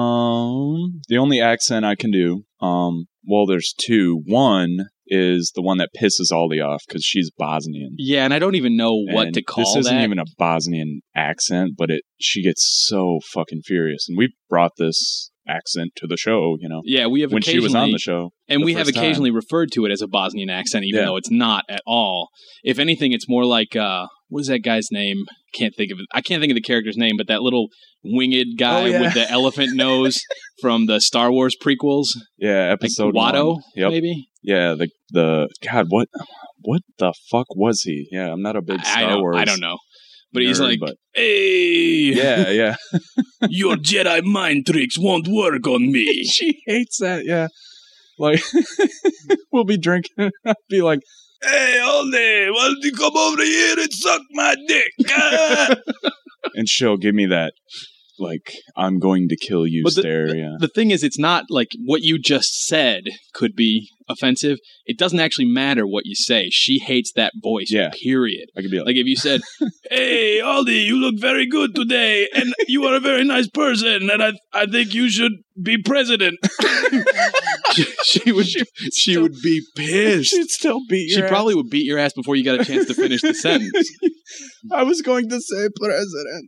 The only accent I can do, there's two. One is the one that pisses Aldi off because she's Bosnian. Yeah, and I don't even know what to call that. This isn't even a Bosnian accent, but she gets so fucking furious. And we've brought this accent to the show, Yeah, we have when she was on the show. And the we have first time. occasionally referred to it as a Bosnian accent, even though it's not at all. If anything, it's more like, what is that guy's name? I can't think of the character's name, but that little winged guy with the elephant nose from the Star Wars prequels. Yeah, episode like Watto, 1. maybe? Yeah, the God, what the fuck was he? Yeah, I'm not a big Star Wars. I don't know. But nerd, he's like, but... hey! Yeah. Your Jedi mind tricks won't work on me. She hates that, yeah. Like, we'll be drinking, I'll be like, hey, Aldi, why don't you come over here and suck my dick? And she'll give me that, like, I'm going to kill you stare. The thing is, it's not like what you just said could be offensive. It doesn't actually matter what you say. She hates that voice, period. I could be like if you said, hey, Aldi, you look very good today, and you are a very nice person, and I think you should be president. she would be pissed. She'd still beat your ass. She probably would beat your ass before you got a chance to finish the sentence. I was going to say president.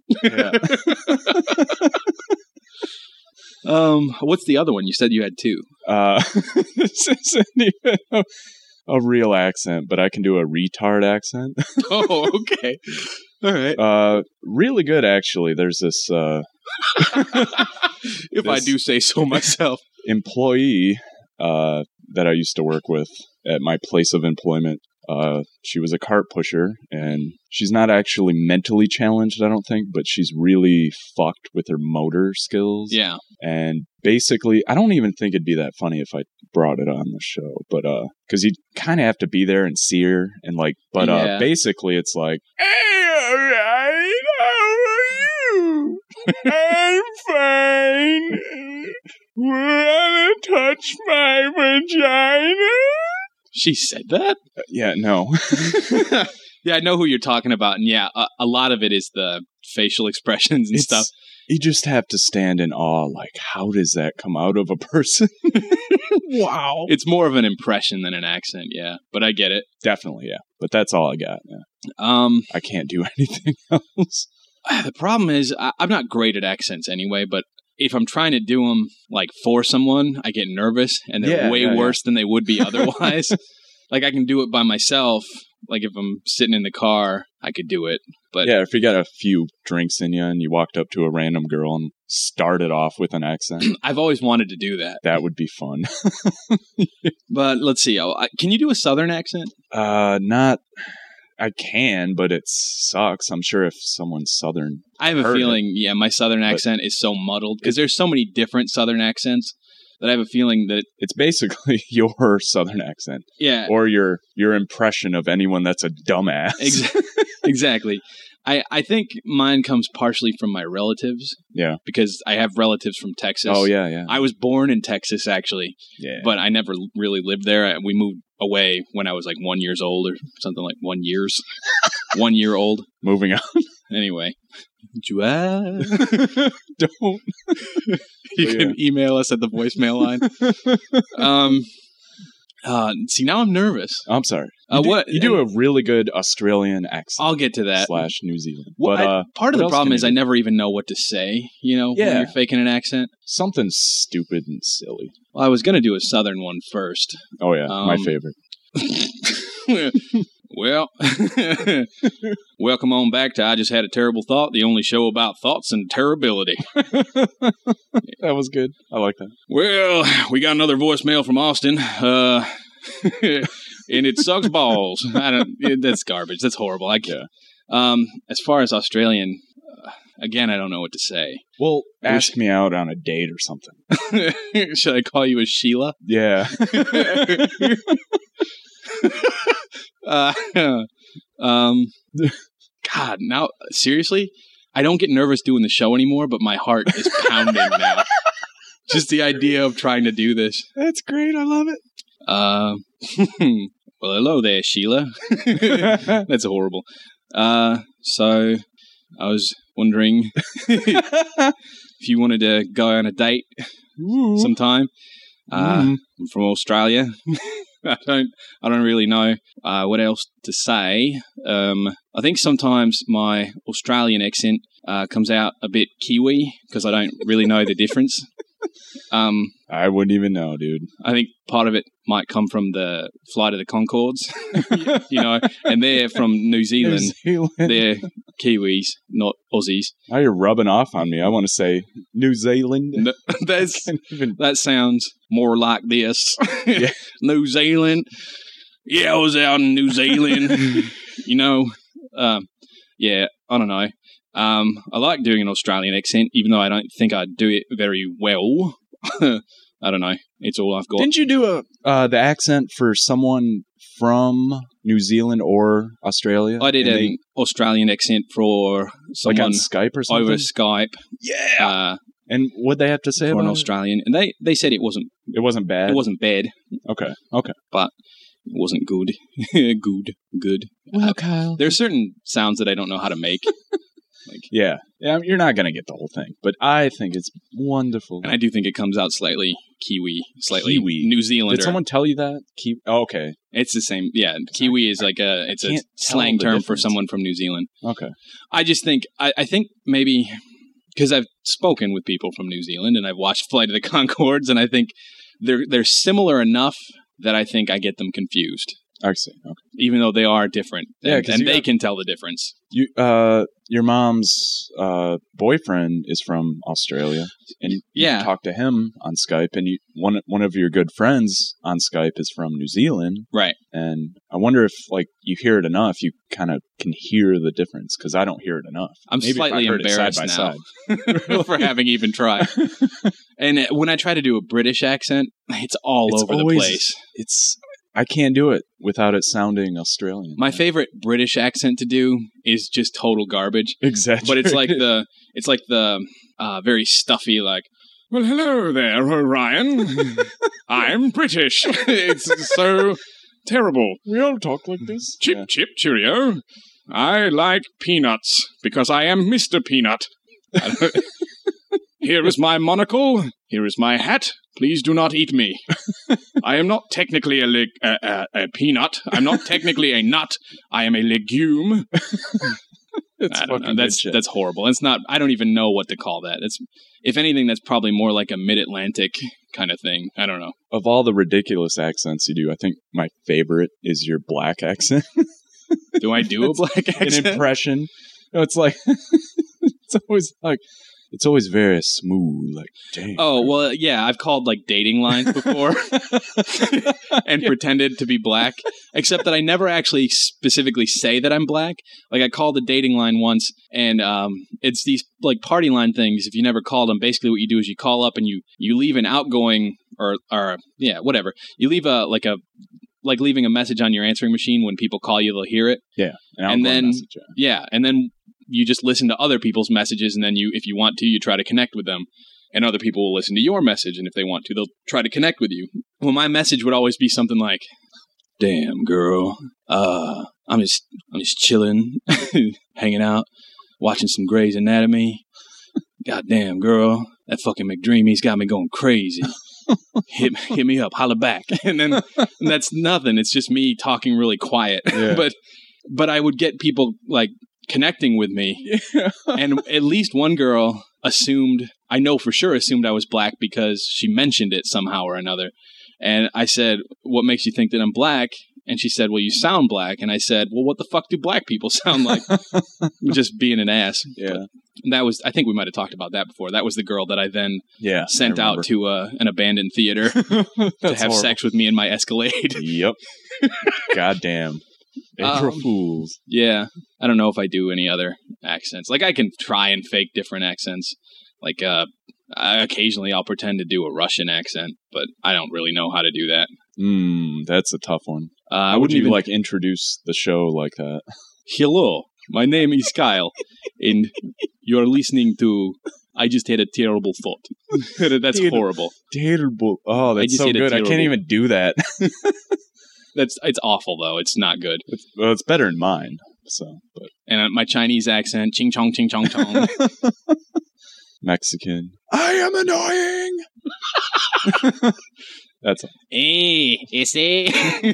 Yeah. What's the other one? You said you had two. This isn't even a real accent, but I can do a retard accent. Oh, okay. All right. Really good, actually. There's this... if I do say so myself. Employee that I used to work with at my place of employment. She was a cart pusher, and she's not actually mentally challenged, I don't think, but she's really fucked with her motor skills. Yeah. And basically, I don't even think it'd be that funny if I brought it on the show, but because you'd kind of have to be there and see her, and like, but basically, it's like, hey, all right, how are you? I'm fine. Wanna touch my vagina? She said that? Yeah, no. Yeah, I know who you're talking about. And yeah, a lot of it is the facial expressions and stuff. You just have to stand in awe. Like, how does that come out of a person? Wow. It's more of an impression than an accent, yeah. But I get it. Definitely, yeah. But that's all I got. Yeah. I can't do anything else. The problem is, I'm not great at accents anyway, but if I'm trying to do them like for someone, I get nervous, and they're way worse than they would be otherwise. Like I can do it by myself. Like if I'm sitting in the car, I could do it. But yeah, if you got a few drinks in you and you walked up to a random girl and started off with an accent, I've always wanted to do that. That would be fun. But let's see. Can you do a Southern accent? Not. I can, but it sucks. I'm sure if someone's Southern... I have a feeling, my Southern accent is so muddled, because there's so many different Southern accents that I have a feeling that... It's basically your Southern accent. Yeah. Or your impression of anyone that's a dumbass. Exactly. I think mine comes partially from my relatives. Yeah. Because I have relatives from Texas. Oh, yeah. I was born in Texas, actually. Yeah. But I never really lived there. We moved away when I was like 1 year old or something like 1 year. 1 year old. Moving on. Anyway. Don't. You can email us at the voicemail line. See, now I'm nervous. I'm sorry. You do a really good Australian accent. I'll get to that. / New Zealand. Well, but part of the problem is I never even know what to say, when you're faking an accent. Something stupid and silly. Well, I was going to do a Southern one first. Oh, yeah. My favorite. Well, welcome on back to I Just Had a Terrible Thought, the only show about thoughts and terribility. That was good. I like that. Well, we got another voicemail from Austin. And it sucks balls. That's garbage. That's horrible. As far as Australian, again, I don't know what to say. Well, ask me out on a date or something. Should I call you a Sheila? Yeah. God, now, seriously? I don't get nervous doing the show anymore, but my heart is pounding now. Just the idea of trying to do this. That's great. I love it. Well, hello there, Sheila. That's horrible. So I was wondering if you wanted to go on a date sometime. I'm from Australia. I don't really know what else to say. I think sometimes my Australian accent comes out a bit Kiwi because I don't really know the difference. I wouldn't even know, dude. I think part of it might come from the Flight of the Conchords, and they're from New Zealand. They're Kiwis, not Aussies. Now you're rubbing off on me. I want to say New Zealand. No, that sounds more like this. Yeah. New Zealand. Yeah, I was out in New Zealand. Yeah, I don't know. I like doing an Australian accent, even though I don't think I do it very well. I don't know. It's all I've got. Didn't you do the accent for someone from New Zealand or Australia? I did an Australian accent for someone like on Skype or something? Over Skype. Yeah. And what'd they have to say for about an Australian? And they said it wasn't bad. It wasn't bad. Okay. But it wasn't good. Good. Well, Kyle. There are certain sounds that I don't know how to make. Yeah, you're not going to get the whole thing, but I think it's wonderful. And I do think it comes out slightly Kiwi, New Zealander. Did someone tell you that? Oh, okay. It's the same. Yeah, Kiwi is like a slang term for someone from New Zealand. Okay. I just think, I think maybe, because I've spoken with people from New Zealand and I've watched Flight of the Conchords, and I think they're similar enough that I think I get them confused. I see. Okay. Even though they are different. Yeah, and they can tell the difference. Your mom's boyfriend is from Australia, and you talk to him on Skype, and one of your good friends on Skype is from New Zealand. Right. And I wonder if, like, you hear it enough, you kind of can hear the difference, because I don't hear it enough. I'm slightly embarrassed now for having even tried. And when I try to do a British accent, it's all over the place. I can't do it without it sounding Australian. My favorite British accent to do is just total garbage. Exactly. But it's like the very stuffy, like, well, hello there, Orion. I'm British. It's so terrible. We all talk like this. Chip, chip, cheerio. I like peanuts because I am Mr. Peanut. Here is my monocle. Here is my hat. Please do not eat me. I am not technically a peanut. I'm not technically a nut. I am a legume. I don't know. That's horrible. It's not. I don't even know what to call that. It's, if anything, that's probably more like a mid-Atlantic kind of thing. I don't know. Of all the ridiculous accents you do, I think my favorite is your black accent. Do I do a black accent? An impression. No, it's like it's always very smooth, like, damn. Oh, well, yeah, I've called, like, dating lines before and pretended to be black, except that I never actually specifically say that I'm black. Like, I called a dating line once, and it's these, like, party line things. If you never called them, basically what you do is you call up and you leave an outgoing, or yeah, whatever. You leave like leaving a message on your answering machine. When people call you, they'll hear it. Yeah, and then you just listen to other people's messages, and then if you want to, you try to connect with them. And other people will listen to your message, and if they want to, they'll try to connect with you. Well, my message would always be something like, damn, girl, I'm just chilling, hanging out, watching some Grey's Anatomy. Goddamn, girl, that fucking McDreamy's got me going crazy. Hit me up, holla back. And that's nothing. It's just me talking really quiet. Yeah. But I would get people, like, connecting with me. Yeah. And at least one girl assumed I was black because she mentioned it somehow or another. And I said, what makes you think that I'm black? And she said, well, you sound black. And I said, well, what the fuck do black people sound like? Just being an ass. Yeah. But I think we might have talked about that before. That was the girl that I then sent out to an abandoned theater to have sex with me in my Escalade. Yep. Goddamn. April Fools. Yeah. I don't know if I do any other accents. Like, I can try and fake different accents. Like, occasionally I'll pretend to do a Russian accent, but I don't really know how to do that. That's a tough one. How would you introduce the show like that? Hello, my name is Kyle, and you're listening to I Just Had a Terrible Thought. That's horrible. Terrible. Oh, that's so good. I can't even do that. It's awful, though. It's not good. It's better than mine. And my Chinese accent, ching chong, ching chong chong. Mexican. I am annoying. That's all. Hey, ese.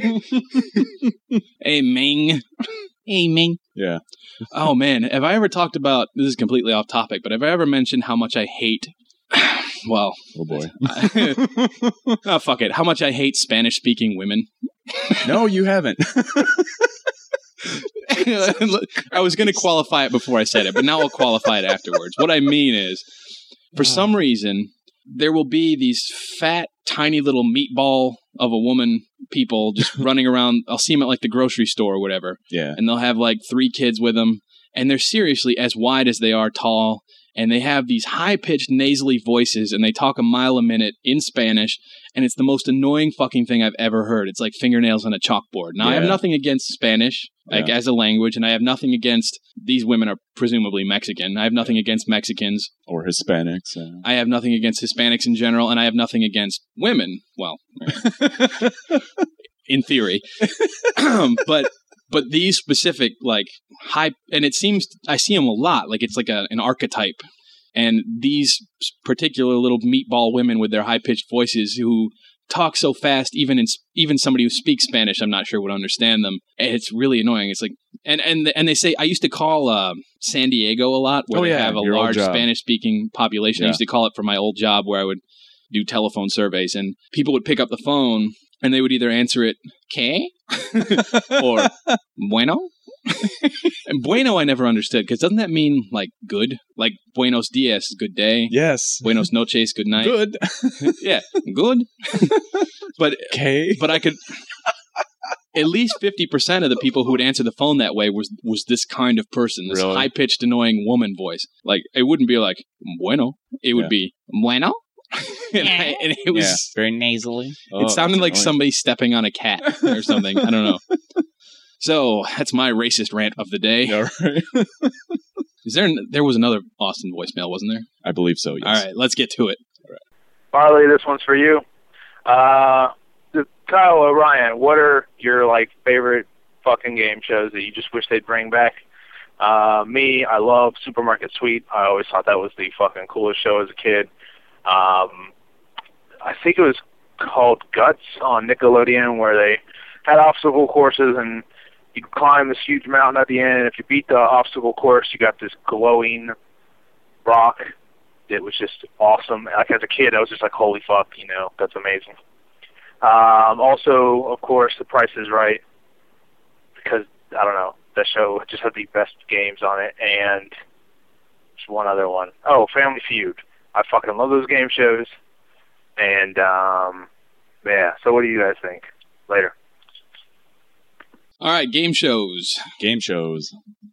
Hey, Ming. Hey, Ming. Yeah. Oh, man. Have I ever talked about, this is completely off topic, but have I ever mentioned how much I hate Well, Oh boy. Oh, fuck it. How much I hate Spanish-speaking women. No, you haven't. I was going to qualify it before I said it, but now I'll qualify it afterwards. What I mean is, for some reason, there will be these fat, tiny little meatball of a woman people just running around. I'll see them at like the grocery store or whatever. Yeah. And they'll have like 3 kids with them. And they're seriously as wide as they are tall. And they have these high-pitched nasally voices, and they talk a mile a minute in Spanish, and it's the most annoying fucking thing I've ever heard. It's like fingernails on a chalkboard. Now, I have nothing against Spanish as a language, and I have nothing against these women are presumably Mexican. I have nothing against Mexicans. Or Hispanics. I have nothing against Hispanics in general, and I have nothing against women. Well, in theory. But these specific, like, high, and it seems, I see them a lot, like it's like an archetype. And these particular little meatball women with their high-pitched voices who talk so fast, even somebody who speaks Spanish, I'm not sure would understand them. And it's really annoying. It's like, and they say, I used to call San Diego a lot, where they have a large Spanish-speaking population. I used to call it for my old job where I would do telephone surveys, and people would pick up the phone, and they would either answer it, ¿qué? Or, bueno? And bueno I never understood, because doesn't that mean, like, good? Like, buenos dias, good day. Yes. Buenos noches, good night. Good. Yeah, good. But Okay. But I could... At least 50% of the people who would answer the phone that way was this kind of person, this Really? high-pitched, annoying woman voice. Like, it wouldn't be like, bueno. It would be, bueno? and it was very nasally. It sounded like somebody stepping on a cat or something. I don't know. So that's my racist rant of the day. Yeah, right. There was another Austin voicemail, wasn't there? I believe so. Yes. All right, let's get to it. Marley, this one's for you. Kyle O'Ryan, what are your favorite fucking game shows that you just wish they'd bring back? Me, I love Supermarket Sweep. I always thought that was the fucking coolest show as a kid. I think it was called Guts on Nickelodeon, where they had obstacle courses and you'd climb this huge mountain at the end, and if you beat the obstacle course, you got this glowing rock. It was just awesome. Like, as a kid, I was just like, holy fuck, that's amazing. Also, of course, The Price is Right, because, I don't know, that show just had the best games on it, and there's one other one. Oh, Family Feud. I fucking love those game shows. And, yeah, so what do you guys think? Later. All right, game shows. Game shows.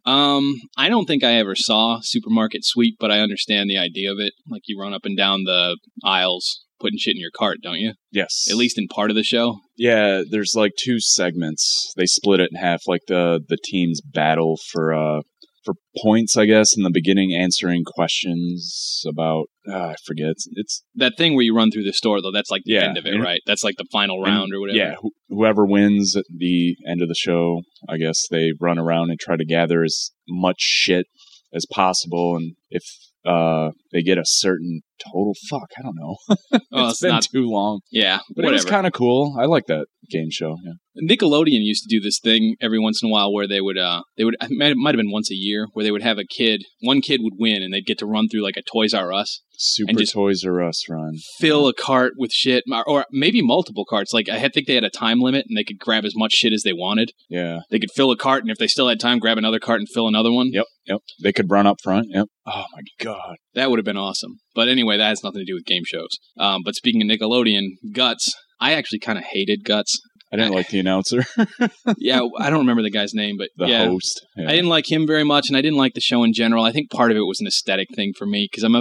I don't think I ever saw Supermarket Sweep, but I understand the idea of it. Like, you run up and down the aisles putting shit in your cart, don't you? Yes. At least in part of the show. Yeah, there's like 2 segments. They split it in half, like the teams battle for points, I guess, in the beginning, answering questions about, I forget. It's that thing where you run through the store, though. That's like the Yeah, end of it, and- right? That's like the final round or whatever. Yeah, whoever wins at the end of the show, I guess they run around and try to gather as much shit as possible, and if they get a certain total, I don't know. Oh, It's been too long. Yeah, But whatever. it was kind of cool. I like that game show. Yeah. Nickelodeon used to do this thing every once in a while where they would it might have been once a year, where they would have one kid would win and they'd get to run through like a Toys R Us, Super And just Toys R Us run. fill a cart with shit, or maybe multiple carts. Like, I think they had a time limit and they could grab as much shit as they wanted. Yeah. They could fill a cart, and if they still had time, grab another cart and fill another one. Yep. They could run up front. Yep. Oh my god. That would have been awesome. But anyway, that has nothing to do with game shows. But speaking of Nickelodeon, Guts, I actually kind of hated Guts. I didn't like the announcer, Yeah, I don't remember the guy's name, but the yeah. host. Yeah. I didn't like him very much, and I didn't like the show in general. I think part of it was an aesthetic thing for me, because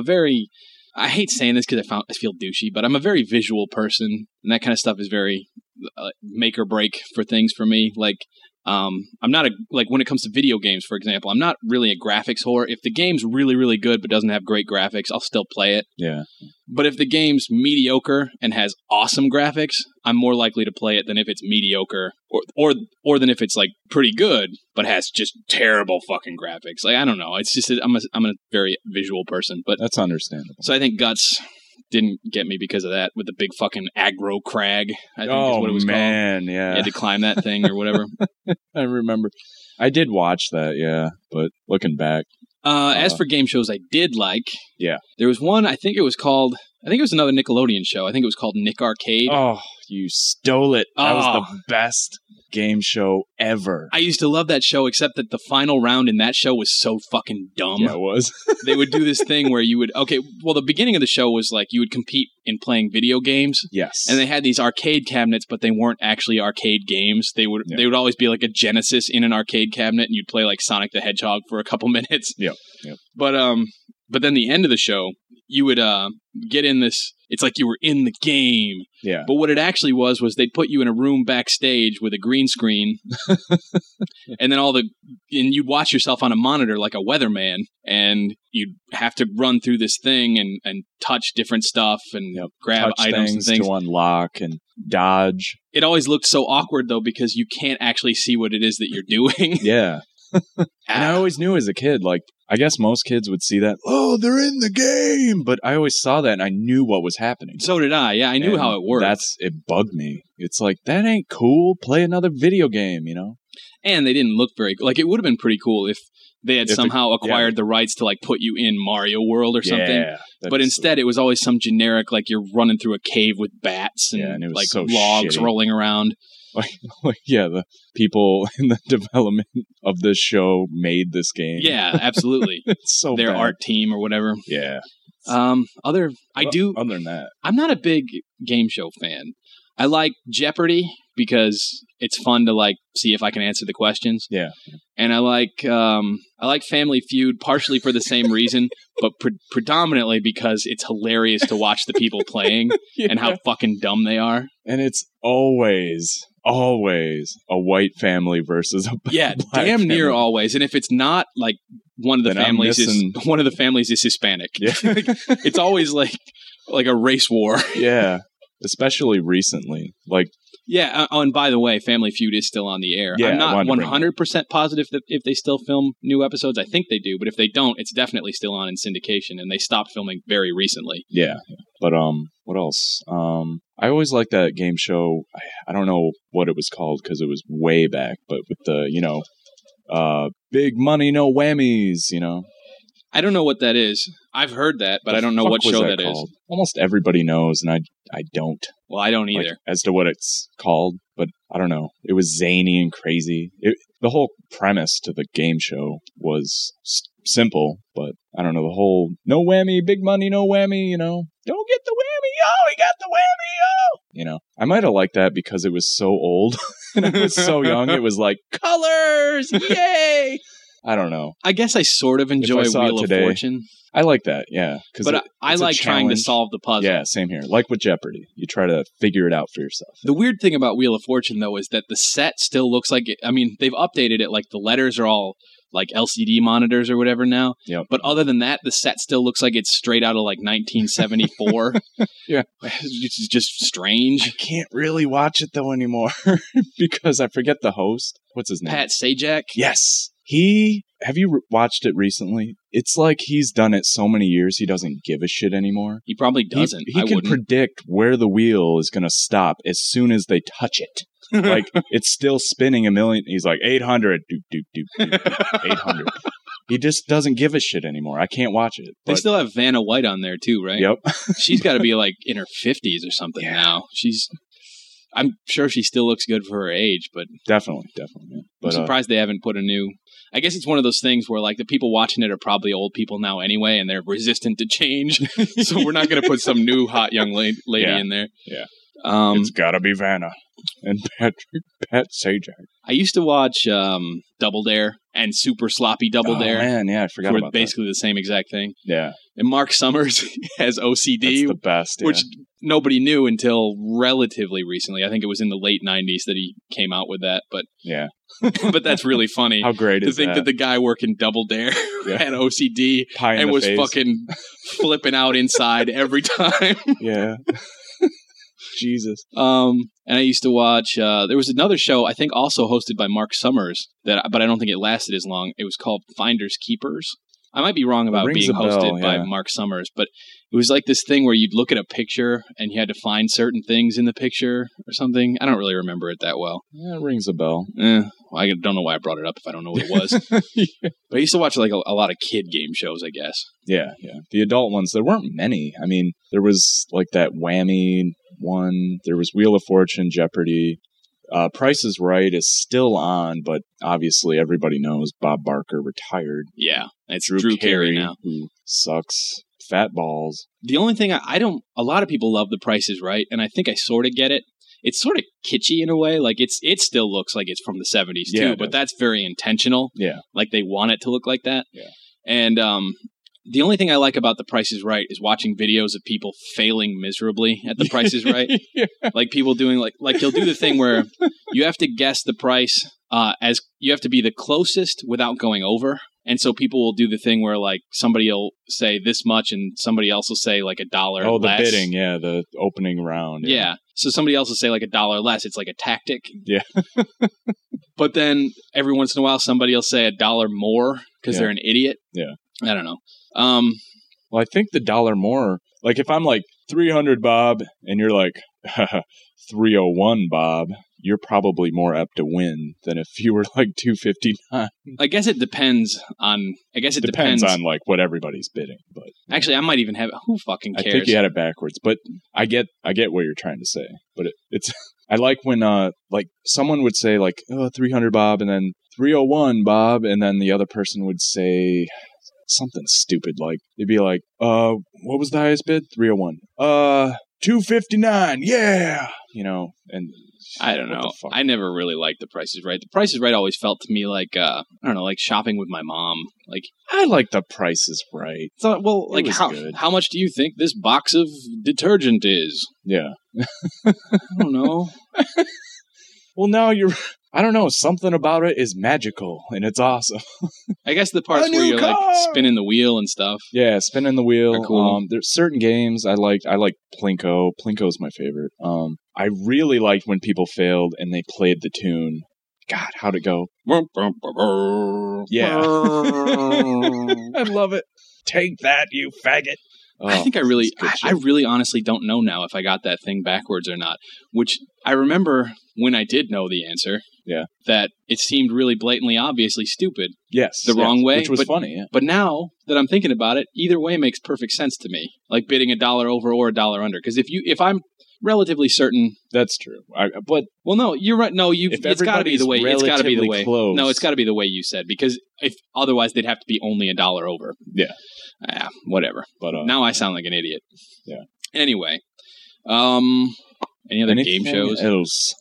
I hate saying this because I feel douchey, but I'm a very visual person, and that kind of stuff is very make or break for things for me. Like, I'm not when it comes to video games, for example, I'm not really a graphics whore. If the game's really, really good but doesn't have great graphics, I'll still play it. Yeah. But if the game's mediocre and has awesome graphics, I'm more likely to play it than if it's mediocre, or than if it's like pretty good but has just terrible fucking graphics. Like, I don't know. It's just I'm a very visual person, but That's understandable. so I think Guts didn't get me because of that, with the big fucking aggro crag, I think is what it was man, called. yeah. You had to climb that thing or whatever. I remember. I did watch that, yeah, but looking back. As for game shows I did like, Yeah. there was one, I think it was called I think it was another Nickelodeon show. I think it was called Nick Arcade. Oh, you stole it. That was Oh. the best game show ever. I used to love that show, except that the final round in that show was so fucking dumb. Yeah, it was. They would do this thing where you would, the beginning of the show was like you would compete in playing video games. Yes. And they had these arcade cabinets, but they weren't actually arcade games. They would always be like a Genesis in an arcade cabinet, and you'd play like Sonic the Hedgehog for a couple minutes. Yep. But then the end of the show, you would get in this. It's like you were in the game. Yeah. But what it actually was they'd put you in a room backstage with a green screen, and then you'd watch yourself on a monitor like a weatherman, and you'd have to run through this thing and touch different stuff and grab Touch items and things to unlock and dodge. It always looked so awkward though because you can't actually see what it is that you're doing. Yeah. And I always knew as a kid, like, I guess most kids would see that, oh, they're in the game. But I always saw that and I knew what was happening. So did I. Yeah, I knew how it worked. It bugged me. It's like, that ain't cool. Play another video game, And they didn't look very like it would have been pretty cool if they had somehow acquired the rights to like put you in Mario World or something. Yeah, but instead it was always some generic like you're running through a cave with bats and it was like so logs shitty. rolling around. The people in the development of this show made this game. Yeah, absolutely. It's so their bad. art team or whatever. Yeah. Other than that, I'm not a big game show fan. I like Jeopardy because it's fun to like see if I can answer the questions. Yeah. And I like Family Feud partially for the same reason, but predominantly because it's hilarious to watch the people playing and how fucking dumb they are. And it's always a white family versus a black damn near family. always. And if it's not, like one of the families is Hispanic. Yeah. It's always like a race war. Yeah. Especially recently. Like, yeah. And by the way, Family Feud is still on the air. Yeah, I'm not I wanted to bring 100% positive that if they still film new episodes. I think they do, but if they don't, it's definitely still on in syndication, and they stopped filming very recently. Yeah. But what else? I always liked that game show. I don't know what it was called because it was way back, but with the big money, no whammies. I don't know what that is. I've heard that, but I don't know what show that is. Almost everybody knows, and I don't. Well, I don't either. Like, as to what it's called, but I don't know. It was zany and crazy. The whole premise to the game show was simple, but I don't know. The whole no whammy, big money, no whammy. Don't get the whammy. Oh, he got the whammy. Oh, I might have liked that because it was so old and I was so young. It was like colors, yay! I don't know. I guess I sort of enjoy Wheel of Fortune. I like that, yeah. But I like trying to solve the puzzle. Yeah, same here. Like with Jeopardy. You try to figure it out for yourself. The weird thing about Wheel of Fortune, though, is that the set still looks like it. I mean, they've updated it. Like, the letters are all like LCD monitors or whatever now. Yep. But other than that, the set still looks like it's straight out of like 1974. Yeah. It's just strange. I can't really watch it, though, anymore because I forget the host. What's his name? Pat Sajak? Yes. Have you watched it recently? It's like he's done it so many years he doesn't give a shit anymore. He probably doesn't. He can predict where the wheel is going to stop as soon as they touch it. Like, it's still spinning a million. He's like, 800. 800. He just doesn't give a shit anymore. I can't watch it. They still have Vanna White on there, too, right? Yep. She's got to be like in her 50s or something now. I'm sure she still looks good for her age, but... Definitely. Yeah. But, I'm surprised they haven't put a new... I guess it's one of those things where, like, the people watching it are probably old people now anyway, and they're resistant to change. So we're not going to put some new hot young lady in there. Yeah. It's got to be Vanna and Pat Sajak. I used to watch Double Dare and Super Sloppy Double Dare. Oh, man, yeah, I forgot about basically the same exact thing. Yeah. And Mark Summers has OCD. That's the best, which nobody knew until relatively recently. I think it was in the late 90s that he came out with that, but... Yeah. But that's really funny. How great is that? To think that the guy working Double Dare had OCD and was fucking flipping out inside every time. Yeah. Jesus. And I used to watch, there was another show, I think also hosted by Mark Summers, but I don't think it lasted as long. It was called Finders Keepers. I might be wrong about Rings being a bell, hosted by yeah. Mark Summers, but it was like this thing where you'd look at a picture and you had to find certain things in the picture or something. I don't really remember it that well. Yeah, it rings a bell. Well, I don't know why I brought it up if I don't know what it was. Yeah. But I used to watch like a lot of kid game shows, I guess. Yeah. The adult ones, there weren't many. I mean, there was like that Whammy one. There was Wheel of Fortune, Jeopardy. Price is Right is still on, but obviously everybody knows Bob Barker retired. Yeah, it's Drew Carey now. Who sucks. Fat balls. The only thing I don't, a lot of people love The Price is Right, and I think I sort of get it. It's sort of kitschy in a way. Like it still looks like it's from the 70s too, but that's very intentional. Yeah. Like they want it to look like that. Yeah. And the only thing I like about The Price is Right is watching videos of people failing miserably at The Price is Right. Yeah. Like people doing like you'll do the thing where you have to guess the price as you have to be the closest without going over. And so people will do the thing where like somebody will say this much and somebody else will say like $1 Oh, the less. bidding, yeah, the opening round. Yeah. So somebody else will say like $1 less. It's like a tactic. Yeah. But then every once in a while somebody will say $1 more because they're an idiot. Yeah. I don't know. Well, I think the $1 more, like if I'm like 300 Bob and you're like 301 Bob, you're probably more apt to win than if you were like 259. I guess it depends on. I guess it Depends on like what everybody's bidding, but actually, I might even have. Who fucking cares? I think you had it backwards, but I get what you're trying to say. But it's I like when like someone would say like 300 Bob and then 301 Bob, and then the other person would say something stupid like they'd be like what was the highest bid? 301. 259. Yeah, and. I don't know. I never really liked The Price is Right. The Price is Right always felt to me like I don't know, like shopping with my mom. Like I like The Price is Right. So, well, like how much do you think this box of detergent is? Yeah. I don't know. Well, now I don't know. Something about it is magical and it's awesome. I guess the parts where you're like spinning the wheel and stuff. Yeah, spinning the wheel. Are cool. There's certain games I like. I like Plinko. Plinko's my favorite. I really liked when people failed and they played the tune. God, how'd it go? Yeah. I love it. Take that, you faggot. I think I really honestly don't know now if I got that thing backwards or not, which I remember when I did know the answer. Yeah. That it seemed really blatantly obviously stupid. Yes. The wrong way. Which was funny, yeah. But now that I'm thinking about it, either way makes perfect sense to me. Like bidding $1 over or $1 under. Because if I'm relatively certain. That's true. Well, no, you're right. No, it's got to be the way. It's got to be the way. Close. No, it's got to be the way you said, because if otherwise they'd have to be only $1 over. Yeah. Whatever. But now I sound like an idiot. Yeah. Anyway, any other game shows? Else?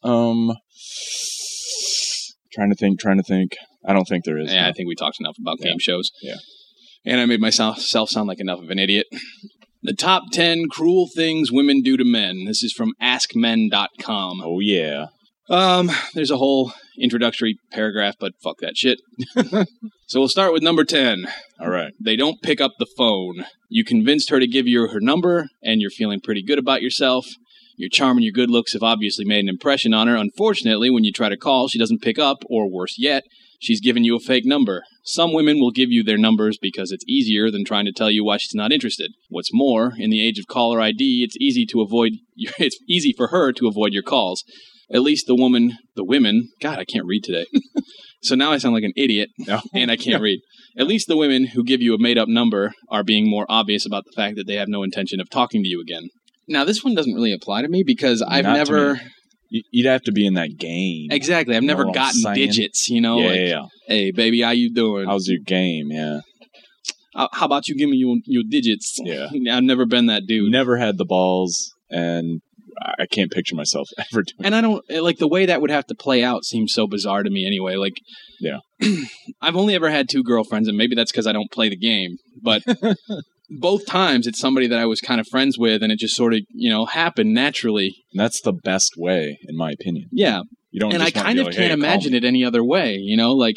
Trying to think. I don't think there is. Yeah, no. I think we talked enough about game shows. Yeah. And I made myself sound like enough of an idiot. The top 10 cruel things women do to men. This is from AskMen.com. Oh, yeah. There's a whole introductory paragraph, but fuck that shit. So we'll start with number 10. All right. They don't pick up the phone. You convinced her to give you her number, and you're feeling pretty good about yourself. Your charm and your good looks have obviously made an impression on her. Unfortunately, when you try to call, she doesn't pick up, or worse yet, she's given you a fake number. Some women will give you their numbers because it's easier than trying to tell you why she's not interested. What's more, in the age of caller ID, it's easy for her to avoid your calls. At least the women, God, I can't read today. So now I sound like an idiot, and I can't read. At least the women who give you a made-up number are being more obvious about the fact that they have no intention of talking to you again. Now, this one doesn't really apply to me because I've never... You'd have to be in that game. Exactly. I've never gotten digits, Yeah. Hey, baby, how you doing? How's your game? Yeah. How about you give me your digits? Yeah. I've never been that dude. Never had the balls, and I can't picture myself ever doing And I don't... Like, the way that would have to play out seems so bizarre to me anyway. Like... Yeah. I've only ever had 2 girlfriends, and maybe that's because I don't play the game, but... Both times, it's somebody that I was kind of friends with, and it just sort of, happened naturally. And that's the best way, in my opinion. Yeah. You don't. And I kind of can't imagine it any other way, Like,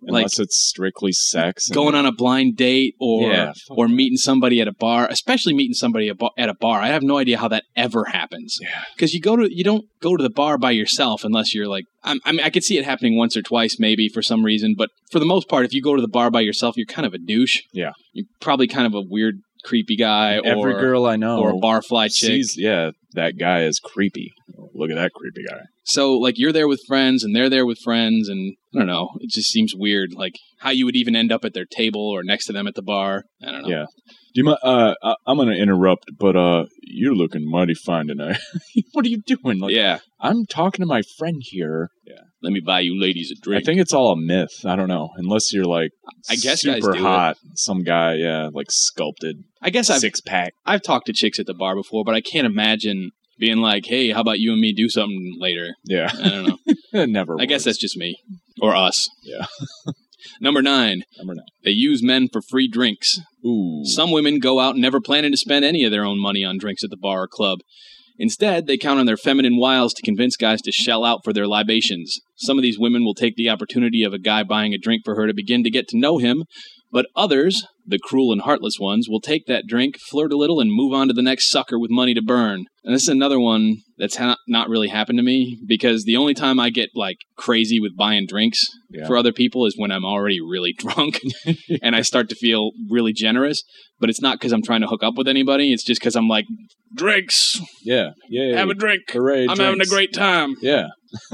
unless it's strictly sex. Going on a blind date or fuck that. meeting somebody at a bar, especially meeting somebody at a bar. I have no idea how that ever happens. Yeah. Because you don't go to the bar by yourself unless you're like, I mean, I could see it happening once or twice maybe for some reason, but for the most part, if you go to the bar by yourself, you're kind of a douche. Yeah. You're probably kind of a weird, creepy guy. Every girl I know or a barfly chick. sees, that guy is creepy. Look at that creepy guy. So, like, you're there with friends, and they're there with friends, and I don't know. It just seems weird, like, how you would even end up at their table or next to them at the bar. I don't know. Yeah. Do you mind, I'm going to interrupt, but you're looking mighty fine tonight. What are you doing? Like, Yeah. I'm talking to my friend here. Yeah. Let me buy you ladies a drink. I think it's all a myth. I don't know. Unless you're, like, I guess guys super do hot. Some guy, like, sculpted. I guess six-pack. I've talked to chicks at the bar before, but I can't imagine being like, hey, how about you and me do something later? Yeah. I don't know. It never I guess works. that's just me. Or us. Yeah. Number 9. They use men for free drinks. Ooh. Some women go out never planning to spend any of their own money on drinks at the bar or club. Instead, they count on their feminine wiles to convince guys to shell out for their libations. Some of these women will take the opportunity of a guy buying a drink for her to begin to get to know him, but others, the cruel and heartless ones, will take that drink, flirt a little, and move on to the next sucker with money to burn. And this is another one that's not really happened to me, because the only time I get, like, crazy with buying drinks for other people is when I'm already really drunk and I start to feel really generous. But it's not because I'm trying to hook up with anybody. It's just because I'm like, drinks. Yeah. Have a drink. Hooray, I'm having a great time. Yeah.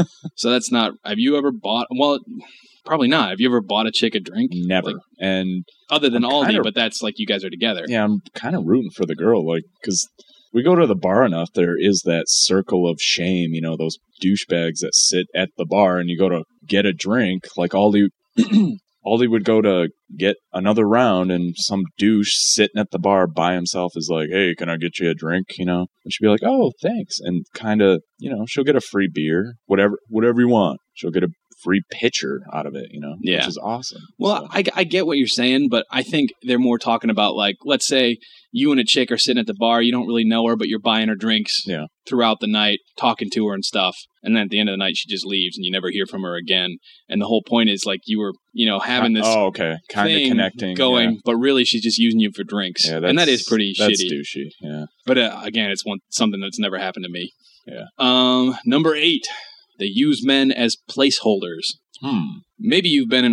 So that's not... Have you ever bought... Well, probably not. Have you ever bought a chick a drink? Never. Like, and other than I'm Aldi, kinda- but that's like you guys are together. yeah, I'm kind of rooting for the girl, like, because we go to the bar enough, there is that circle of shame, those douchebags that sit at the bar and you go to get a drink, like Aldi would go to get another round and some douche sitting at the bar by himself is like, hey, can I get you a drink, And she'd be like, oh, thanks. And kind of, she'll get a free beer, whatever you want. She'll get a free pitcher out of it, Yeah. which is awesome. Well, So, I get what you're saying, but I think they're more talking about, like, let's say you and a chick are sitting at the bar, you don't really know her, but you're buying her drinks throughout the night, talking to her and stuff, and then at the end of the night she just leaves and you never hear from her again. And the whole point is, like, you were, having this kind of connecting, going, but really she's just using you for drinks. Yeah, and that is pretty that's shitty. Douchey, yeah. But again, it's something that's never happened to me. Yeah. Number 8, they use men as placeholders. Maybe you've been in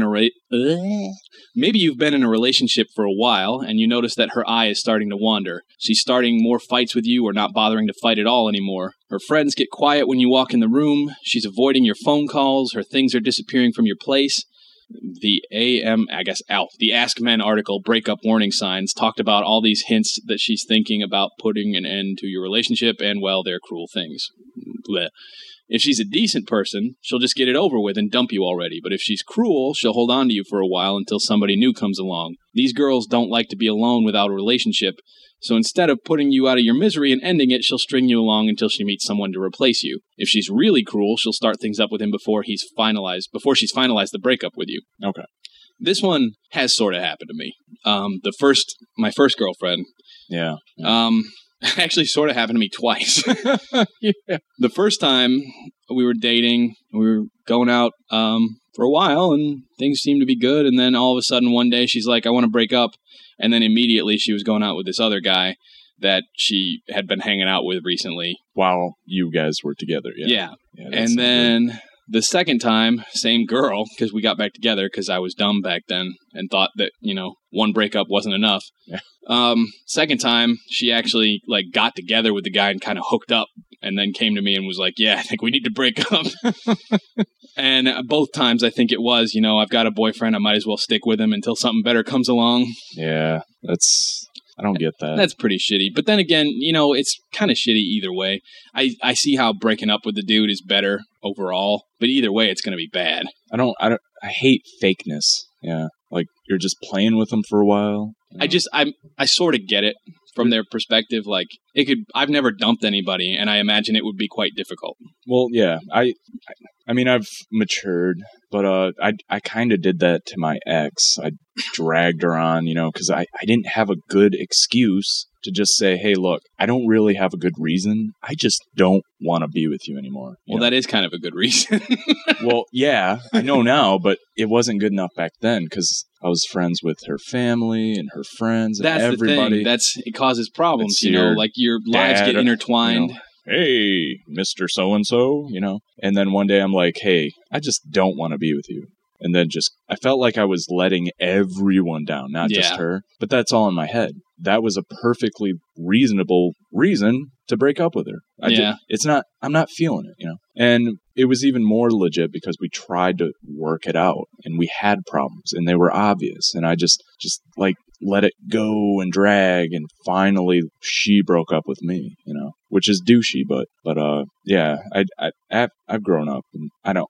a relationship for a while, and you notice that her eye is starting to wander. She's starting more fights with you or not bothering to fight at all anymore. Her friends get quiet when you walk in the room. She's avoiding your phone calls. Her things are disappearing from your place. The Ask Men article, Breakup Warning Signs, talked about all these hints that she's thinking about putting an end to your relationship, and, well, they're cruel things. Blech. If she's a decent person, she'll just get it over with and dump you already. But if she's cruel, she'll hold on to you for a while until somebody new comes along. These girls don't like to be alone without a relationship, so instead of putting you out of your misery and ending it, she'll string you along until she meets someone to replace you. If she's really cruel, she'll start things up with him before she's finalized the breakup with you. Okay. This one has sort of happened to me. My first girlfriend. Yeah. Actually sort of happened to me twice. Yeah. The first time we were dating, we were going out for a while and things seemed to be good. And then all of a sudden one day she's like, I want to break up. And then immediately she was going out with this other guy that she had been hanging out with recently. While you guys were together. Yeah. Yeah, that's And not then the second time, same girl, because we got back together because I was dumb back then and thought that, one breakup wasn't enough. Yeah. Second time, she actually got together with the guy and kind of hooked up and then came to me and was like, yeah, I think we need to break up. And both times I think it was, I've got a boyfriend, I might as well stick with him until something better comes along. Yeah, I don't get that. That's pretty shitty. But then again, it's kind of shitty either way. I see how breaking up with the dude is better overall, but either way, it's going to be bad. I hate fakeness. Yeah. Like, you're just playing with them for a while. I sort of get it from their perspective. Like, I've never dumped anybody, and I imagine it would be quite difficult. Well, yeah. I mean, I've matured, but I kind of did that to my ex. I dragged her on, because I didn't have a good excuse to just say, hey, look, I don't really have a good reason. I just don't want to be with you anymore. Well, that is kind of a good reason. Well, yeah, I know now, but it wasn't good enough back then because I was friends with her family and her friends and That's everybody. the thing. It causes problems, It's your like your lives dad, get intertwined. Hey, Mr. So-and-so, And then one day I'm like, hey, I just don't want to be with you. And then I felt like I was letting everyone down, not just her. But that's all in my head. That was a perfectly reasonable reason to break up with her. I'm not feeling it, And it was even more legit because we tried to work it out and we had problems and they were obvious. And I just like let it go and drag. And finally she broke up with me, which is douchey, but yeah, I've grown up and I don't,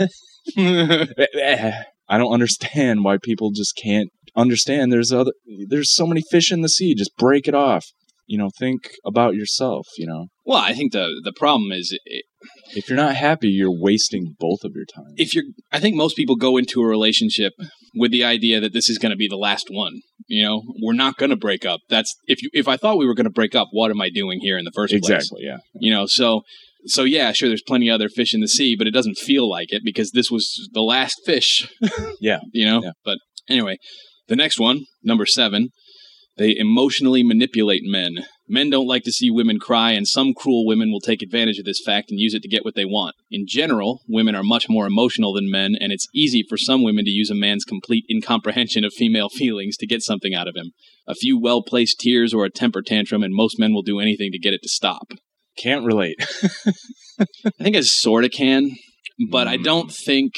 I don't understand why people just can't understand. There's so many fish in the sea. Just break it off. Think about yourself, Well, I think the problem is if you're not happy, you're wasting both of your time. I think most people go into a relationship with the idea that this is going to be the last one. We're not going to break up. That's if I thought we were going to break up, what am I doing here in the first place? Exactly. Yeah. So yeah, sure. There's plenty of other fish in the sea, but it doesn't feel like it because this was the last fish. Yeah. Yeah. But anyway, the next one, number 7. They emotionally manipulate men. Men don't like to see women cry, and some cruel women will take advantage of this fact and use it to get what they want. In general, women are much more emotional than men, and it's easy for some women to use a man's complete incomprehension of female feelings to get something out of him. A few well-placed tears or a temper tantrum, and most men will do anything to get it to stop. Can't relate. I think I sort of can, but I don't think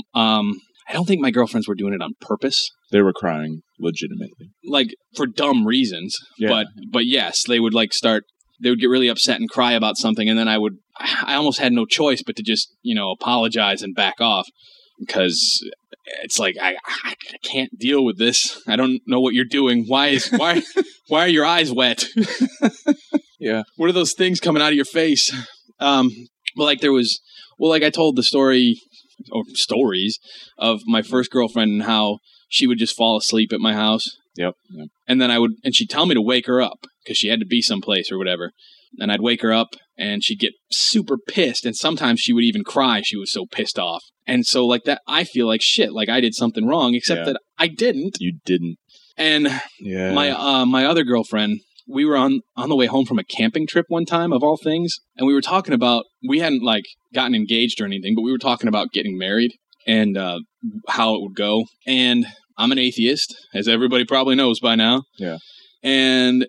my girlfriends were doing it on purpose. They were crying legitimately, like for dumb reasons. Yeah. But yes, they would they would get really upset and cry about something, and then I almost had no choice but to just apologize and back off because it's like I can't deal with this. I don't know what you're doing. Why are your eyes wet? Yeah. What are those things coming out of your face? Like I told the story or stories of my first girlfriend and how she would just fall asleep at my house. Yep. And then she'd tell me to wake her up because she had to be someplace or whatever. And I'd wake her up and she'd get super pissed. And sometimes she would even cry. She was so pissed off. And so like that, I feel like shit, like I did something wrong, except that I didn't. You didn't. And my other girlfriend, we were on the way home from a camping trip one time, of all things. And we were talking about, we hadn't like gotten engaged or anything, but we were talking about getting married and how it would go. And I'm an atheist, as everybody probably knows by now. Yeah. And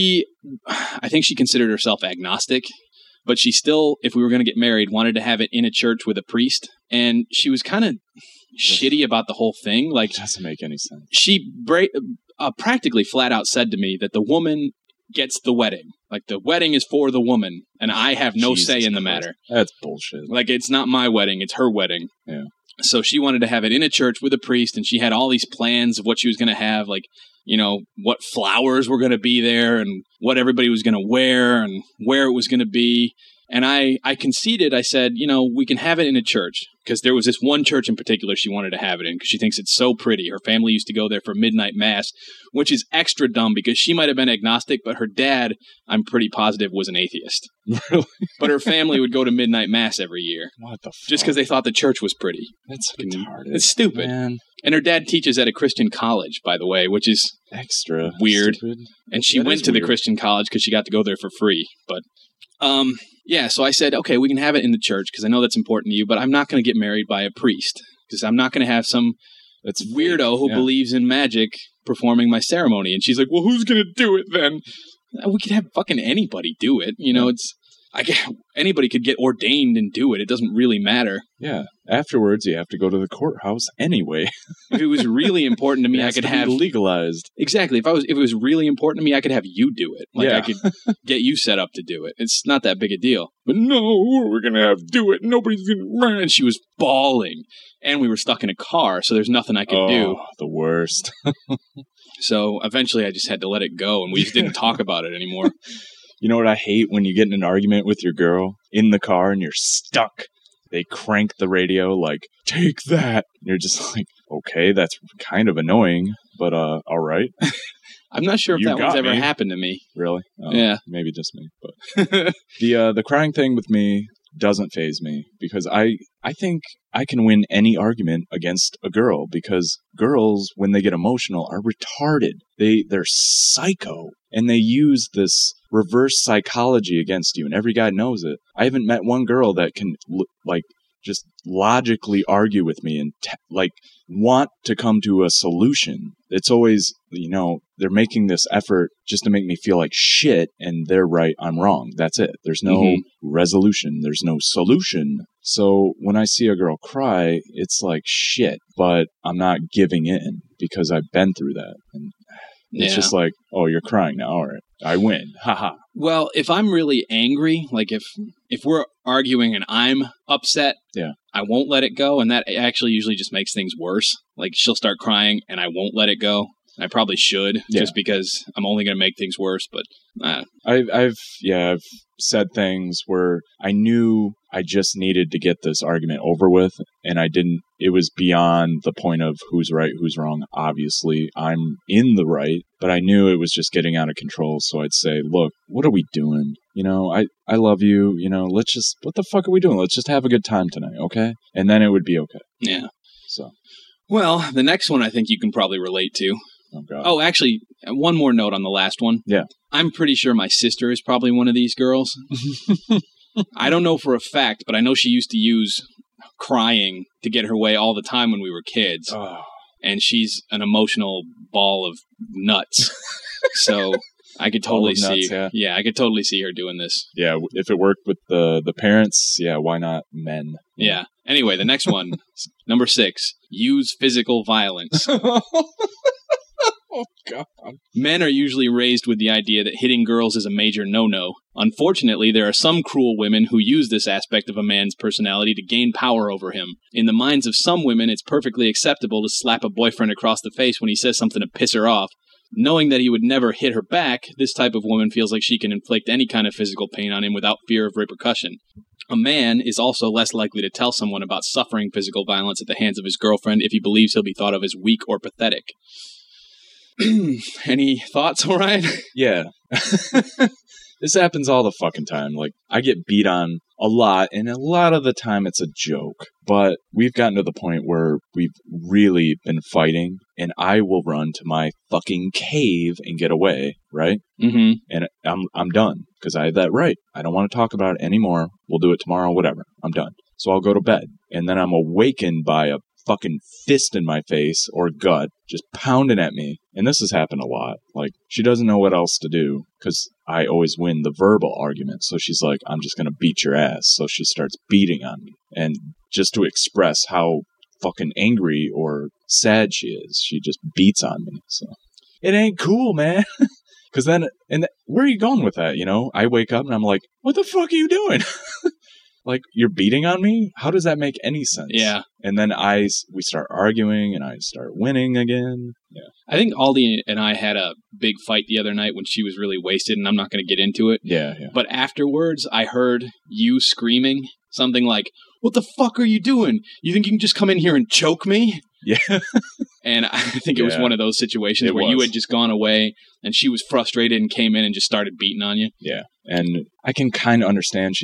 I think she considered herself agnostic, but she still, if we were going to get married, wanted to have it in a church with a priest. And she was kind of shitty about the whole thing. Like, it doesn't make any sense. She practically flat out said to me that the woman gets the wedding. Like, the wedding is for the woman, and I have no say in the matter. That's bullshit. Like, it's not my wedding, it's her wedding. Yeah. So she wanted to have it in a church with a priest, and she had all these plans of what she was going to have, like, what flowers were going to be there and what everybody was going to wear and where it was going to be. And I conceded. I said, we can have it in a church, because there was this one church in particular she wanted to have it in because she thinks it's so pretty. Her family used to go there for midnight mass, which is extra dumb because she might have been agnostic, but her dad, I'm pretty positive, was an atheist. Really? But her family would go to midnight mass every year. What the fuck? Just because they thought the church was pretty. That's retarded. It's stupid. Man. And her dad teaches at a Christian college, by the way, which is extra weird. Stupid. And she went to the Christian college because she got to go there for free. But yeah, so I said, okay, we can have it in the church because I know that's important to you, but I'm not going to get married by a priest because I'm not going to have some weirdo who believes in magic performing my ceremony. And she's like, well, who's going to do it then? We could have fucking anybody do it. Anybody could get ordained and do it. It doesn't really matter. Yeah. Afterwards, you have to go to the courthouse anyway. If it was really important to me, I could have legalized. Exactly. If it was really important to me, I could have you do it. Like I could get you set up to do it. It's not that big a deal. But no, we're gonna have to do it. Nobody's gonna. And she was bawling, and we were stuck in a car, so there's nothing I could do. The worst. So eventually, I just had to let it go, and we just didn't talk about it anymore. You know what I hate? When you get in an argument with your girl in the car and you're stuck. they crank the radio like, take that. And you're just like, okay, that's kind of annoying, but all right. I'm not sure if You that one's got ever me. happened to me. Really? Yeah. Maybe just me. But the crying thing with me doesn't faze me because I think I can win any argument against a girl because girls, when they get emotional, are retarded. They're psycho, and they use this reverse psychology against you, and every guy knows it. I haven't met one girl that can just logically argue with me and want to come to a solution. It's always, they're making this effort just to make me feel like shit, and they're right, I'm wrong. That's it. There's no resolution. There's no solution. So when I see a girl cry, it's like shit, but I'm not giving in because I've been through that. And it's just like, oh, you're crying now. All right. I win. Haha. Well, if I'm really angry, like if we're arguing and I'm upset, I won't let it go, and that actually usually just makes things worse. Like she'll start crying and I won't let it go. I probably should, just because I'm only going to make things worse. But I've said things where I knew I just needed to get this argument over with, and I didn't. It was beyond the point of who's right, who's wrong. Obviously, I'm in the right, but I knew it was just getting out of control. So I'd say, "Look, what are we doing? I love you. Let's just. What the fuck are we doing? Let's just have a good time tonight, okay?" And then it would be okay. Yeah. So. Well, the next one I think you can probably relate to. Oh, God. Oh, actually, one more note on the last one. Yeah. I'm pretty sure my sister is probably one of these girls. I don't know for a fact, but I know she used to use crying to get her way all the time when we were kids. Oh. And she's an emotional ball of nuts. So I could totally see. Yeah, I could totally see her doing this. Yeah, if it worked with the parents, why not men? Yeah. Anyway, the next one, number 6, use physical violence. Oh, God. Men are usually raised with the idea that hitting girls is a major no-no. Unfortunately, there are some cruel women who use this aspect of a man's personality to gain power over him. In the minds of some women, it's perfectly acceptable to slap a boyfriend across the face when he says something to piss her off. Knowing that he would never hit her back, this type of woman feels like she can inflict any kind of physical pain on him without fear of repercussion. A man is also less likely to tell someone about suffering physical violence at the hands of his girlfriend if he believes he'll be thought of as weak or pathetic. Any thoughts, Orion? Yeah. This happens all the fucking time. Like, I get beat on a lot, and a lot of the time it's a joke. But we've gotten to the point where we've really been fighting, and I will run to my fucking cave and get away, right? Mm-hmm. And I'm done, because I have that right. I don't want to talk about it anymore. We'll do it tomorrow, whatever. I'm done. So I'll go to bed, and then I'm awakened by a fucking fist in my face or gut just pounding at me. And this has happened a lot. Like, she doesn't know what else to do because I always win the verbal argument. So she's like, I'm just going to beat your ass. So she starts beating on me. And just to express how fucking angry or sad she is, she just beats on me. So it ain't cool, man. Because then, where are you going with that? I wake up and I'm like, what the fuck are you doing? Like, you're beating on me? How does that make any sense? Yeah. And then we start arguing, and I start winning again. Yeah. I think Aldi and I had a big fight the other night when she was really wasted, and I'm not going to get into it. Yeah. But afterwards, I heard you screaming something like, what the fuck are you doing? You think you can just come in here and choke me? Yeah. And I think it was one of those situations where you had just gone away, and she was frustrated and came in and just started beating on you. Yeah. And I can kind of understand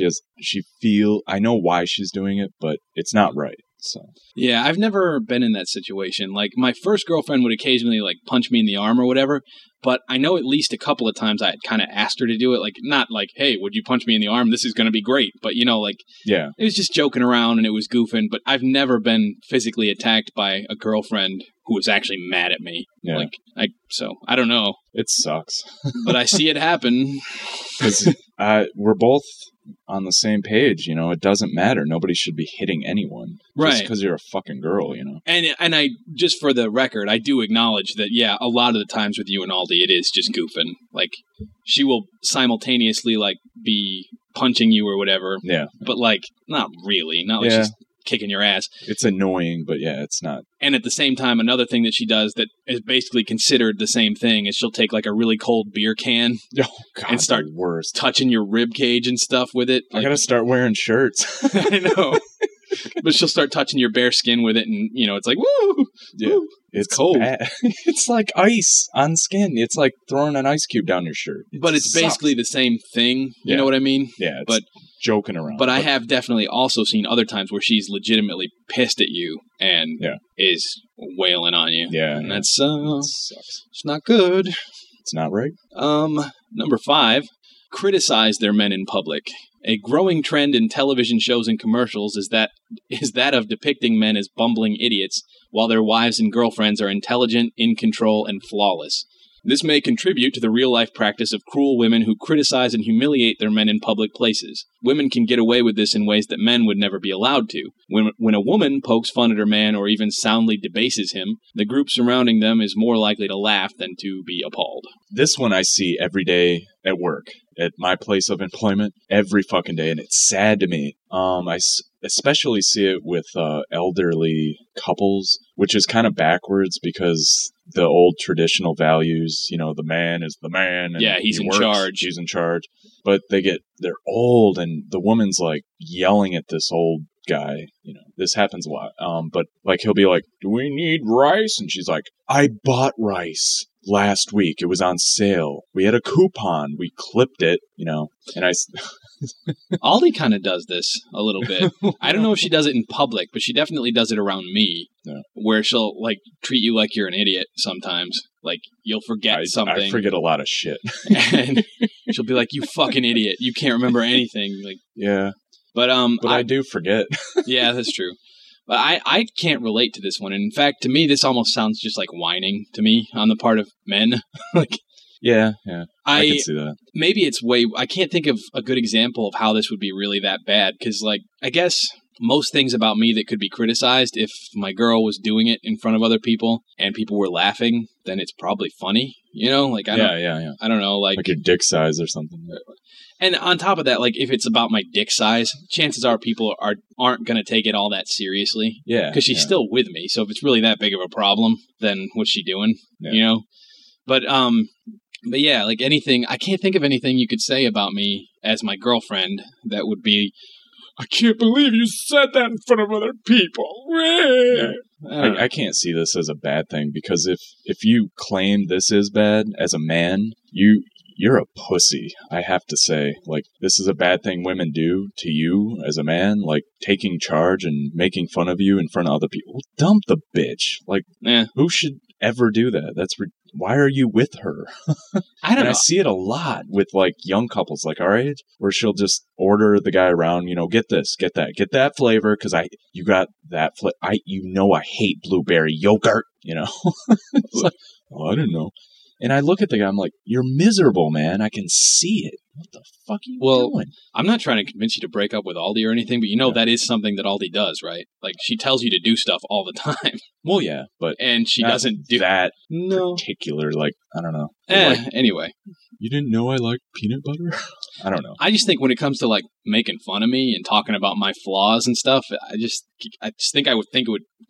I know why she's doing it, but it's not right. So. Yeah, I've never been in that situation. Like, my first girlfriend would occasionally, punch me in the arm or whatever, but I know at least a couple of times I had kind of asked her to do it. Like, not like, hey, would you punch me in the arm? This is going to be great. But, yeah, it was just joking around and it was goofing, but I've never been physically attacked by a girlfriend who was actually mad at me. Yeah. So, I don't know. It sucks. But I see it happen. Because we're both on the same page, it doesn't matter. Nobody should be hitting anyone. Right. Just because you're a fucking girl, And I, just for the record, I do acknowledge that, yeah, a lot of the times with you and Aldi, it is just goofing. Like, she will simultaneously, be punching you or whatever. Yeah. But, not really. Not like she's kicking your ass. It's annoying, but yeah, it's not. And at the same time, another thing that she does that is basically considered the same thing is she'll take a really cold beer can and start touching your rib cage and stuff with it. I gotta start wearing shirts. I know. But she'll start touching your bare skin with it, and it's like, woo! Yeah. Woo. It's cold. bad. It's like ice on skin. It's like throwing an ice cube down your shirt. But it's basically the same thing. You know what I mean? Yeah, it's but joking around. But I have definitely also seen other times where she's legitimately pissed at you and is wailing on you. Yeah. And that's sucks. It's not good. It's not right. Number 5, criticize their men in public. A growing trend in television shows and commercials is that of depicting men as bumbling idiots, while their wives and girlfriends are intelligent, in control, and flawless. This may contribute to the real-life practice of cruel women who criticize and humiliate their men in public places. Women can get away with this in ways that men would never be allowed to. When a woman pokes fun at her man or even soundly debases him, the group surrounding them is more likely to laugh than to be appalled. This one I see every day at work, at my place of employment, every fucking day, and it's sad to me. I especially see it with elderly couples, which is kind of backwards because the old traditional values, the man is the man. And he's in charge. He's in charge. But they're old, and the woman's like yelling at this old guy. This happens a lot. But like he'll be like, "Do we need rice?" And she's like, "I bought rice last week. It was on sale. We had a coupon. We clipped it, and I." Aldi kind of does this a little bit. I don't know if she does it in public, but she definitely does it around me, where she'll like treat you like you're an idiot sometimes. Like you'll forget something. I forget a lot of shit. And she'll be like, "You fucking idiot. You can't remember anything." Like, yeah. But I do forget. Yeah, that's true. But I can't relate to this one. And in fact, to me, this almost sounds just like whining to me on the part of men. Like, yeah, I can see that. Maybe it's I can't think of a good example of how this would be really that bad. Because, like, I guess most things about me that could be criticized, if my girl was doing it in front of other people and people were laughing, then it's probably funny. Like, I don't know. Like your dick size or something. And on top of that, like, if it's about my dick size, chances are people aren't going to take it all that seriously. Yeah. Because she's still with me. So if it's really that big of a problem, then what's she doing? Yeah. But yeah, like anything, I can't think of anything you could say about me as my girlfriend that would be, "I can't believe you said that in front of other people." Yeah. I can't see this as a bad thing, because if you claim this is bad as a man, you're a pussy, I have to say. Like, this is a bad thing women do to you as a man, like taking charge and making fun of you in front of other people. Dump the bitch. Like, who should ever do that? Why are you with her? I don't know. I see it a lot with like young couples like our age, where she'll just order the guy around, get this, get that flavor, because you got that flavor. I hate blueberry yogurt, It's like, oh, I didn't know. And I look at the guy, I'm like, "You're miserable, man. I can see it. What the fuck are you doing?" I'm not trying to convince you to break up with Aldi or anything, but that is something that Aldi does, right? Like, she tells you to do stuff all the time. Well, yeah, but and she doesn't do that particular, like, I don't know. Anyway. You didn't know I like peanut butter? I don't know. I just think when it comes to like making fun of me and talking about my flaws and stuff, I just think I would think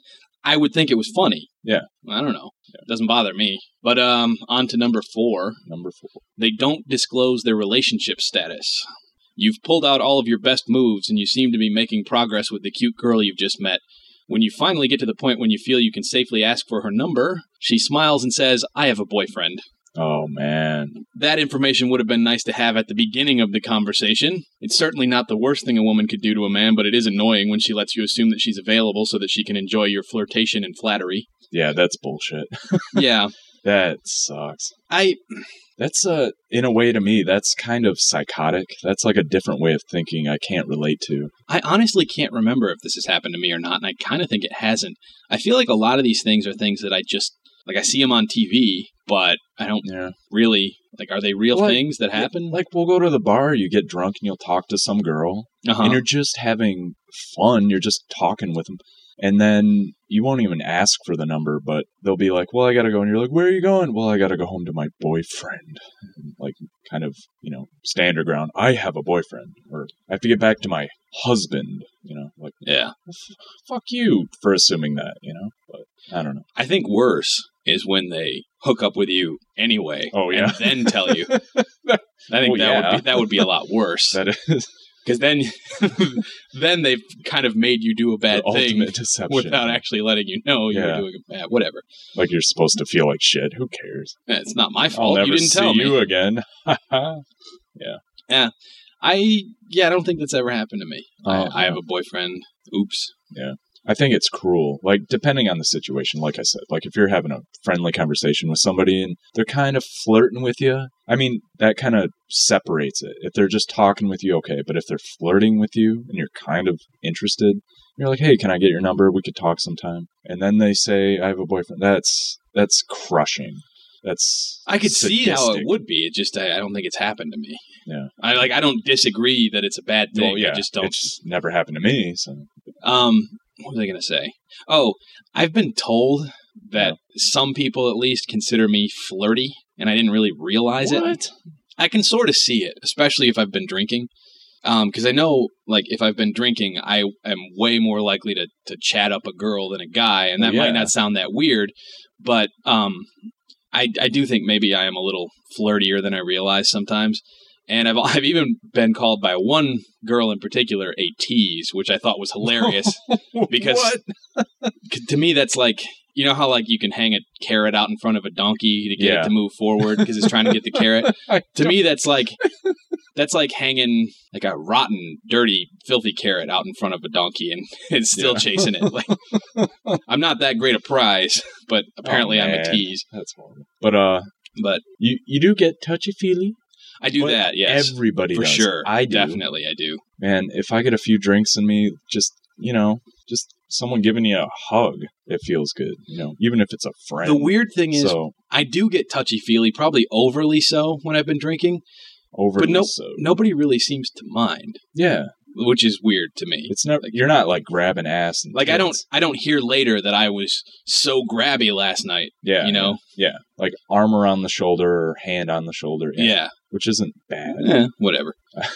it was funny. Yeah. I don't know. Yeah. It doesn't bother me. But on to number 4. They don't disclose their relationship status. You've pulled out all of your best moves, and you seem to be making progress with the cute girl you've just met. When you finally get to the point when you feel you can safely ask for her number, she smiles and says, "I have a boyfriend." Oh, man. That information would have been nice to have at the beginning of the conversation. It's certainly not the worst thing a woman could do to a man, but it is annoying when she lets you assume that she's available so that she can enjoy your flirtation and flattery. Yeah, that's bullshit. Yeah. That sucks. That's, in a way to me, that's kind of psychotic. That's like a different way of thinking I can't relate to. I honestly can't remember if this has happened to me or not, and I kind of think it hasn't. I feel like a lot of these things are things that I just, like, I see them on TV, but I don't really, like, are they real things that happen? Like, we'll go to the bar, you get drunk, and you'll talk to some girl, and you're just having fun, you're just talking with them. And then you won't even ask for the number, but they'll be like, "Well, I gotta go." And you're like, "Where are you going?" "Well, I gotta go home to my boyfriend." Like, kind of, stand your ground. I have a boyfriend. Or I have to get back to my husband, like, yeah. Fuck you for assuming that, But I don't know. I think worse is when they hook up with you anyway. Oh, yeah. And then tell you. I think that would be a lot worse. That is. Because then they've kind of made you do a bad The thing ultimate deception. without actually letting you know you were Yeah. doing a bad. Whatever. Like you're supposed to feel like shit. Who cares? It's not my I'll fault. never You didn't see tell me. you again. I don't think that's ever happened to me. Oh, I have no. a boyfriend. Oops. I think it's cruel. Like, depending on the situation, like I said, like if you're having a friendly conversation with somebody and they're kind of flirting with you, I mean, that kind of separates it. If they're just talking with you, okay. But if they're flirting with you and you're kind of interested, you're like, hey, can I get your number? We could talk sometime. And then they say, I have a boyfriend. That's crushing. That's I could see how it sadistic. would be. It just I don't think it's happened to me. Yeah. I don't disagree that it's a bad thing. Well, yeah, I just don't. It's never happened to me. So What was I going to say? Oh, I've been told that some people at least consider me flirty, and I didn't really realize it. I can sort of see it, especially if I've been drinking. Because I know, like, if I've been drinking, I am way more likely to chat up a girl than a guy, and that might not sound that weird, but I do think maybe I am a little flirtier than I realize sometimes. And I've even been called by one girl in particular a tease, which I thought was hilarious because to me that's like, you know how like you can hang a carrot out in front of a donkey to get it to move forward because it's trying to get the carrot. To me that's like hanging like a rotten, dirty, filthy carrot out in front of a donkey and it's still chasing it. Like, I'm not that great a prize, but apparently I'm a tease. That's horrible. But you do get touchy-feely. I do that, yes. Everybody for does. sure. I do. Definitely, I do. Man, if I get a few drinks in me, just someone giving you a hug, it feels good. Even if it's a friend. The weird thing is, I do get touchy-feely, probably overly so when I've been drinking. Overly but so. Nobody really seems to mind. Yeah. Which is weird to me. It's not. You're not like grabbing ass. And like I don't hear later that I was so grabby last night. Yeah. Yeah. Like arm around the shoulder or hand on the shoulder. Yeah. Which isn't bad. Whatever.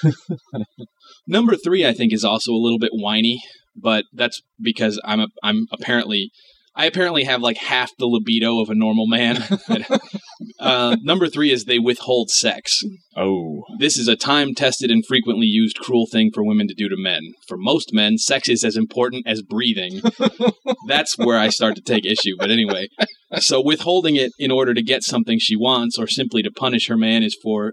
Number 3, I think, is also a little bit whiny, but that's because I apparently have like half the libido of a normal man. Number 3 is they withhold sex. Oh. This is a time-tested and frequently used cruel thing for women to do to men. For most men, sex is as important as breathing. That's where I start to take issue. But anyway, so withholding it in order to get something she wants or simply to punish her man for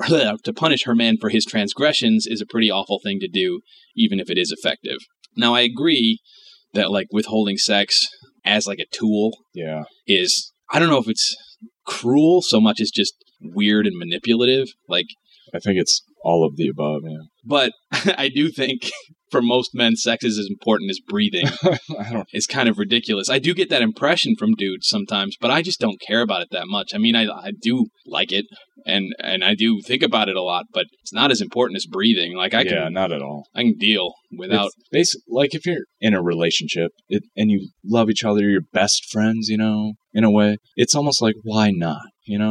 his transgressions is a pretty awful thing to do, even if it is effective. Now, I agree that like withholding sex as like a tool is, I don't know if it's cruel so much as just weird and manipulative. Like, I think it's all of the above, yeah. But I do think for most men, sex is as important as breathing. It's kind of ridiculous. I do get that impression from dudes sometimes, but I just don't care about it that much. I mean, I do like it, and I do think about it a lot, but it's not as important as breathing. Like not at all. I can deal without. It's basically, like if you're in a relationship and you love each other, you're your best friends, in a way. It's almost like, why not?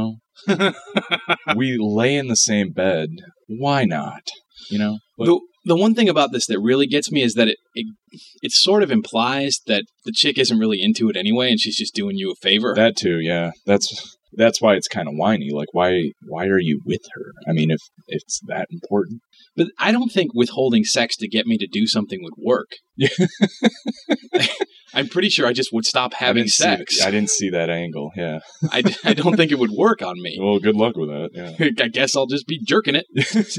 We lay in the same bed. Why not? But the one thing about this that really gets me is that it sort of implies that the chick isn't really into it anyway, and she's just doing you a favor. That too, yeah. That's why it's kind of whiny. Like, why are you with her? I mean, if it's that important. But I don't think withholding sex to get me to do something would work. Yeah. I'm pretty sure I just would stop having sex. I didn't see that angle, yeah. I don't think it would work on me. Well, good luck with that, yeah. I guess I'll just be jerking it.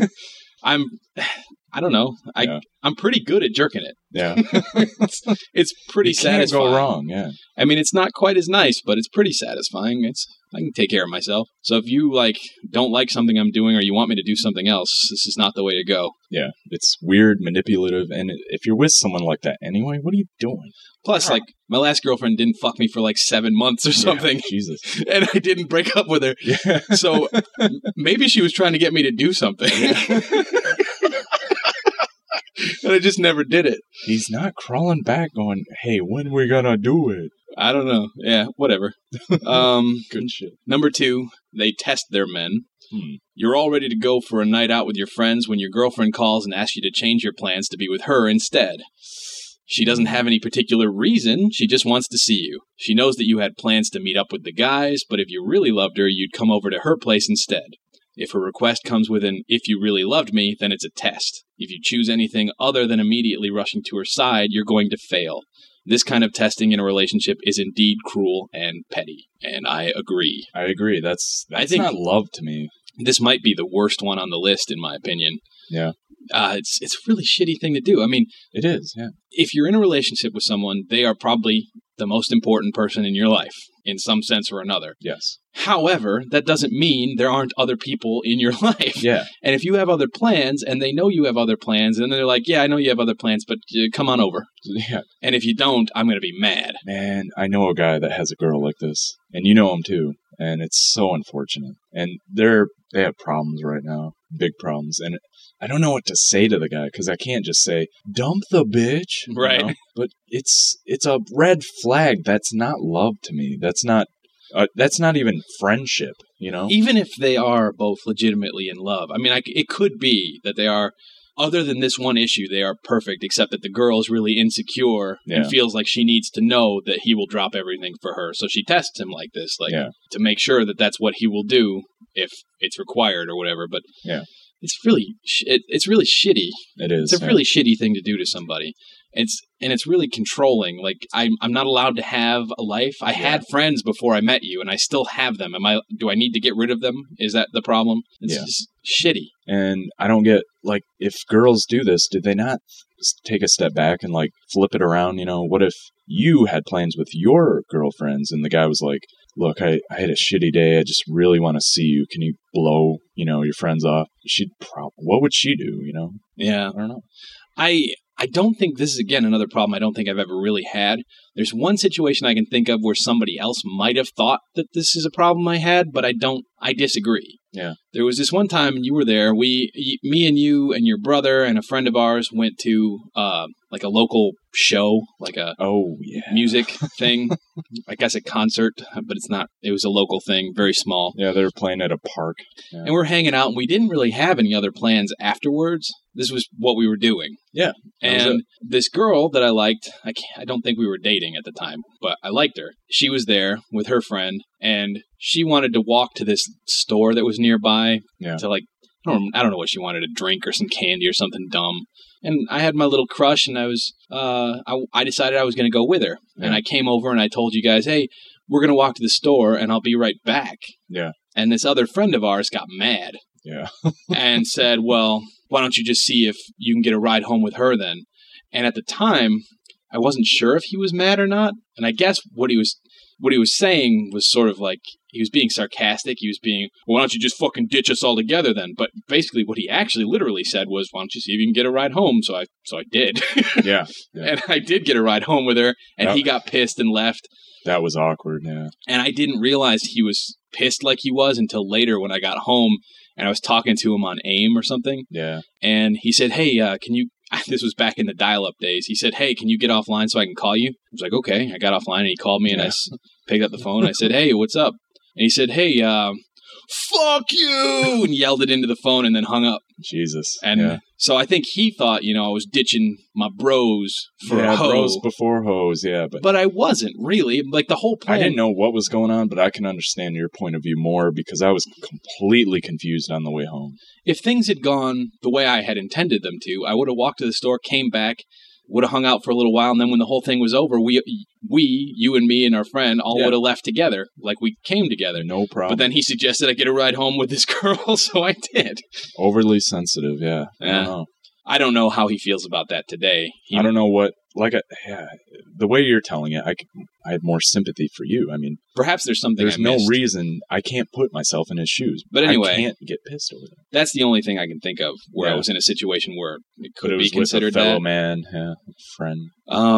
I don't know. I'm pretty good at jerking it. Yeah. It's pretty satisfying. Can't go wrong, yeah. I mean, it's not quite as nice, but it's pretty satisfying. I can take care of myself. So if you don't like something I'm doing or you want me to do something else, this is not the way to go. Yeah. It's weird, manipulative, and if you're with someone like that anyway, what are you doing? Plus, my last girlfriend didn't fuck me for 7 months or something. Yeah, Jesus. And I didn't break up with her. Yeah. So maybe she was trying to get me to do something. And I just never did it. He's not crawling back going, hey, when we gonna do it? I don't know. Yeah, whatever. Good shit. Number 2, they test their men. You're all ready to go for a night out with your friends when your girlfriend calls and asks you to change your plans to be with her instead. She doesn't have any particular reason. She just wants to see you. She knows that you had plans to meet up with the guys, but if you really loved her, you'd come over to her place instead. If a request comes with an "if you really loved me," then it's a test. If you choose anything other than immediately rushing to her side, you're going to fail. This kind of testing in a relationship is indeed cruel and petty. And I agree. I agree. That's I think not love to me. This might be the worst one on the list, in my opinion. Yeah. It's a really shitty thing to do. I mean, it is, yeah. If you're in a relationship with someone, they are probably the most important person in your life, in some sense or another. Yes. However, that doesn't mean there aren't other people in your life. Yeah. And if you have other plans, and they know you have other plans, and they're like, yeah, I know you have other plans, but come on over. Yeah. And if you don't, I'm going to be mad. Man, I know a guy that has a girl like this, and you know him too, and it's so unfortunate. And they have problems right now, big problems, and I don't know what to say to the guy, because I can't just say, dump the bitch. Right. You know? But it's a red flag. That's not love to me. That's not even friendship, you know? Even if they are both legitimately in love. I mean, it could be that they are, other than this one issue, they are perfect, except that the girl is really insecure and feels like she needs to know that he will drop everything for her. So she tests him like this, to make sure that that's what he will do if it's required or whatever. But it's really shitty. It is. It's a really shitty thing to do to somebody. It's really controlling. Like, I'm not allowed to have a life. I had friends before I met you, and I still have them. Do I need to get rid of them? Is that the problem? It's just shitty. And I don't get, like, if girls do this, did they not take a step back and, like, flip it around? You know, what if you had plans with your girlfriends and the guy was like, look, I had a shitty day. I just really want to see you. Can you blow, your friends off? What would she do, Yeah. I don't know. I don't think this is, again, another problem I don't think I've ever really had. There's one situation I can think of where somebody else might have thought that this is a problem I had, but I disagree. Yeah. There was this one time, and you were there, me and you and your brother and a friend of ours went to, like a local show, like a music thing. I guess a concert, but it's not. It was a local thing, very small. Yeah, they were playing at a park. Yeah. And we're hanging out, and we didn't really have any other plans afterwards. This was what we were doing. Yeah. And this girl that I liked, I don't think we were dating at the time, but I liked her. She was there with her friend, and she wanted to walk to this store that was nearby to, like, I don't know what she wanted, a drink or some candy or something dumb. And I had my little crush, and I decided I was going to go with her. Yeah. And I came over and I told you guys, hey, we're going to walk to the store and I'll be right back. Yeah. And this other friend of ours got mad. Yeah. And said, well, why don't you just see if you can get a ride home with her then? And at the time, I wasn't sure if he was mad or not. And I guess what he was saying was sort of like, he was being sarcastic. He was being, well, why don't you just fucking ditch us all together then? But basically what he actually literally said was, why don't you see if you can get a ride home? So I did. Yeah. And I did get a ride home with her, and he got pissed and left. That was awkward, yeah. And I didn't realize he was pissed like he was until later when I got home and I was talking to him on AIM or something. Yeah. And he said, hey, can you, this was back in the dial-up days. He said, hey, can you get offline so I can call you? I was like, okay. I got offline and he called me and I picked up the phone. And I said, hey, what's up? And he said, hey, fuck you, and yelled it into the phone and then hung up. Jesus. And so I think he thought, I was ditching my bros for a hoe. Bros before hoes, But I wasn't really. Like, the whole plan. I didn't know what was going on, but I can understand your point of view more because I was completely confused on the way home. If things had gone the way I had intended them to, I would have walked to the store, came back, would have hung out for a little while, and then when the whole thing was over, you and me and our friend all would have left together, like we came together. No problem. But then he suggested I get a ride home with this girl, so I did. Overly sensitive, yeah. I don't know how he feels about that today. I don't know what, the way you're telling it, I have more sympathy for you. I mean, perhaps there's something there's no reason I can't put myself in his shoes. But anyway, I can't get pissed over that. That's the only thing I can think of where I was in a situation where it could be considered with a fellow that. man, friend.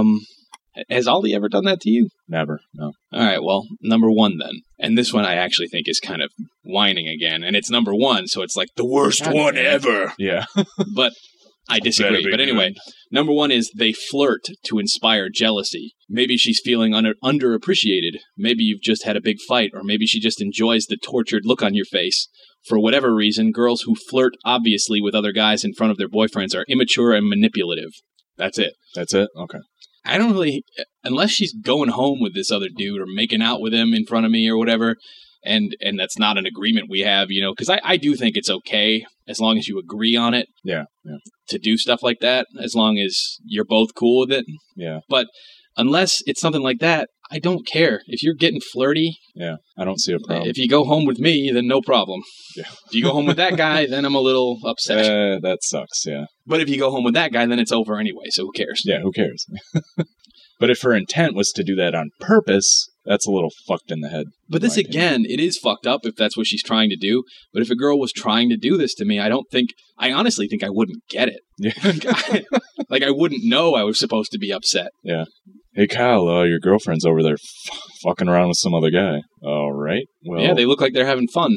Has Ollie ever done that to you? Never, no. All right, well, number one then. And this one I actually think is kind of whining again. And it's number one, so it's like the worst one ever. Yeah. But I disagree. But anyway, number one is they flirt to inspire jealousy. Maybe she's feeling underappreciated. Maybe you've just had a big fight, or maybe she just enjoys the tortured look on your face. For whatever reason, girls who flirt obviously with other guys in front of their boyfriends are immature and manipulative. That's it. That's it? Okay. I don't really, unless she's going home with this other dude or making out with him in front of me or whatever, and that's not an agreement we have, because I do think it's okay as long as you agree on it. Yeah. To do stuff like that, as long as you're both cool with it. Yeah. But unless it's something like that, I don't care. If you're getting flirty, yeah, I don't see a problem. If you go home with me, then no problem. Yeah. If you go home with that guy, then I'm a little upset. That sucks, yeah. But if you go home with that guy, then it's over anyway, so who cares? Yeah, who cares? But if her intent was to do that on purpose, that's a little fucked in the head. But this, again, it is fucked up if that's what she's trying to do. But if a girl was trying to do this to me, I honestly think I wouldn't get it. Yeah. I wouldn't know I was supposed to be upset. Yeah. Hey, Kyle, your girlfriend's over there fucking around with some other guy. All right. Well, yeah, they look like they're having fun.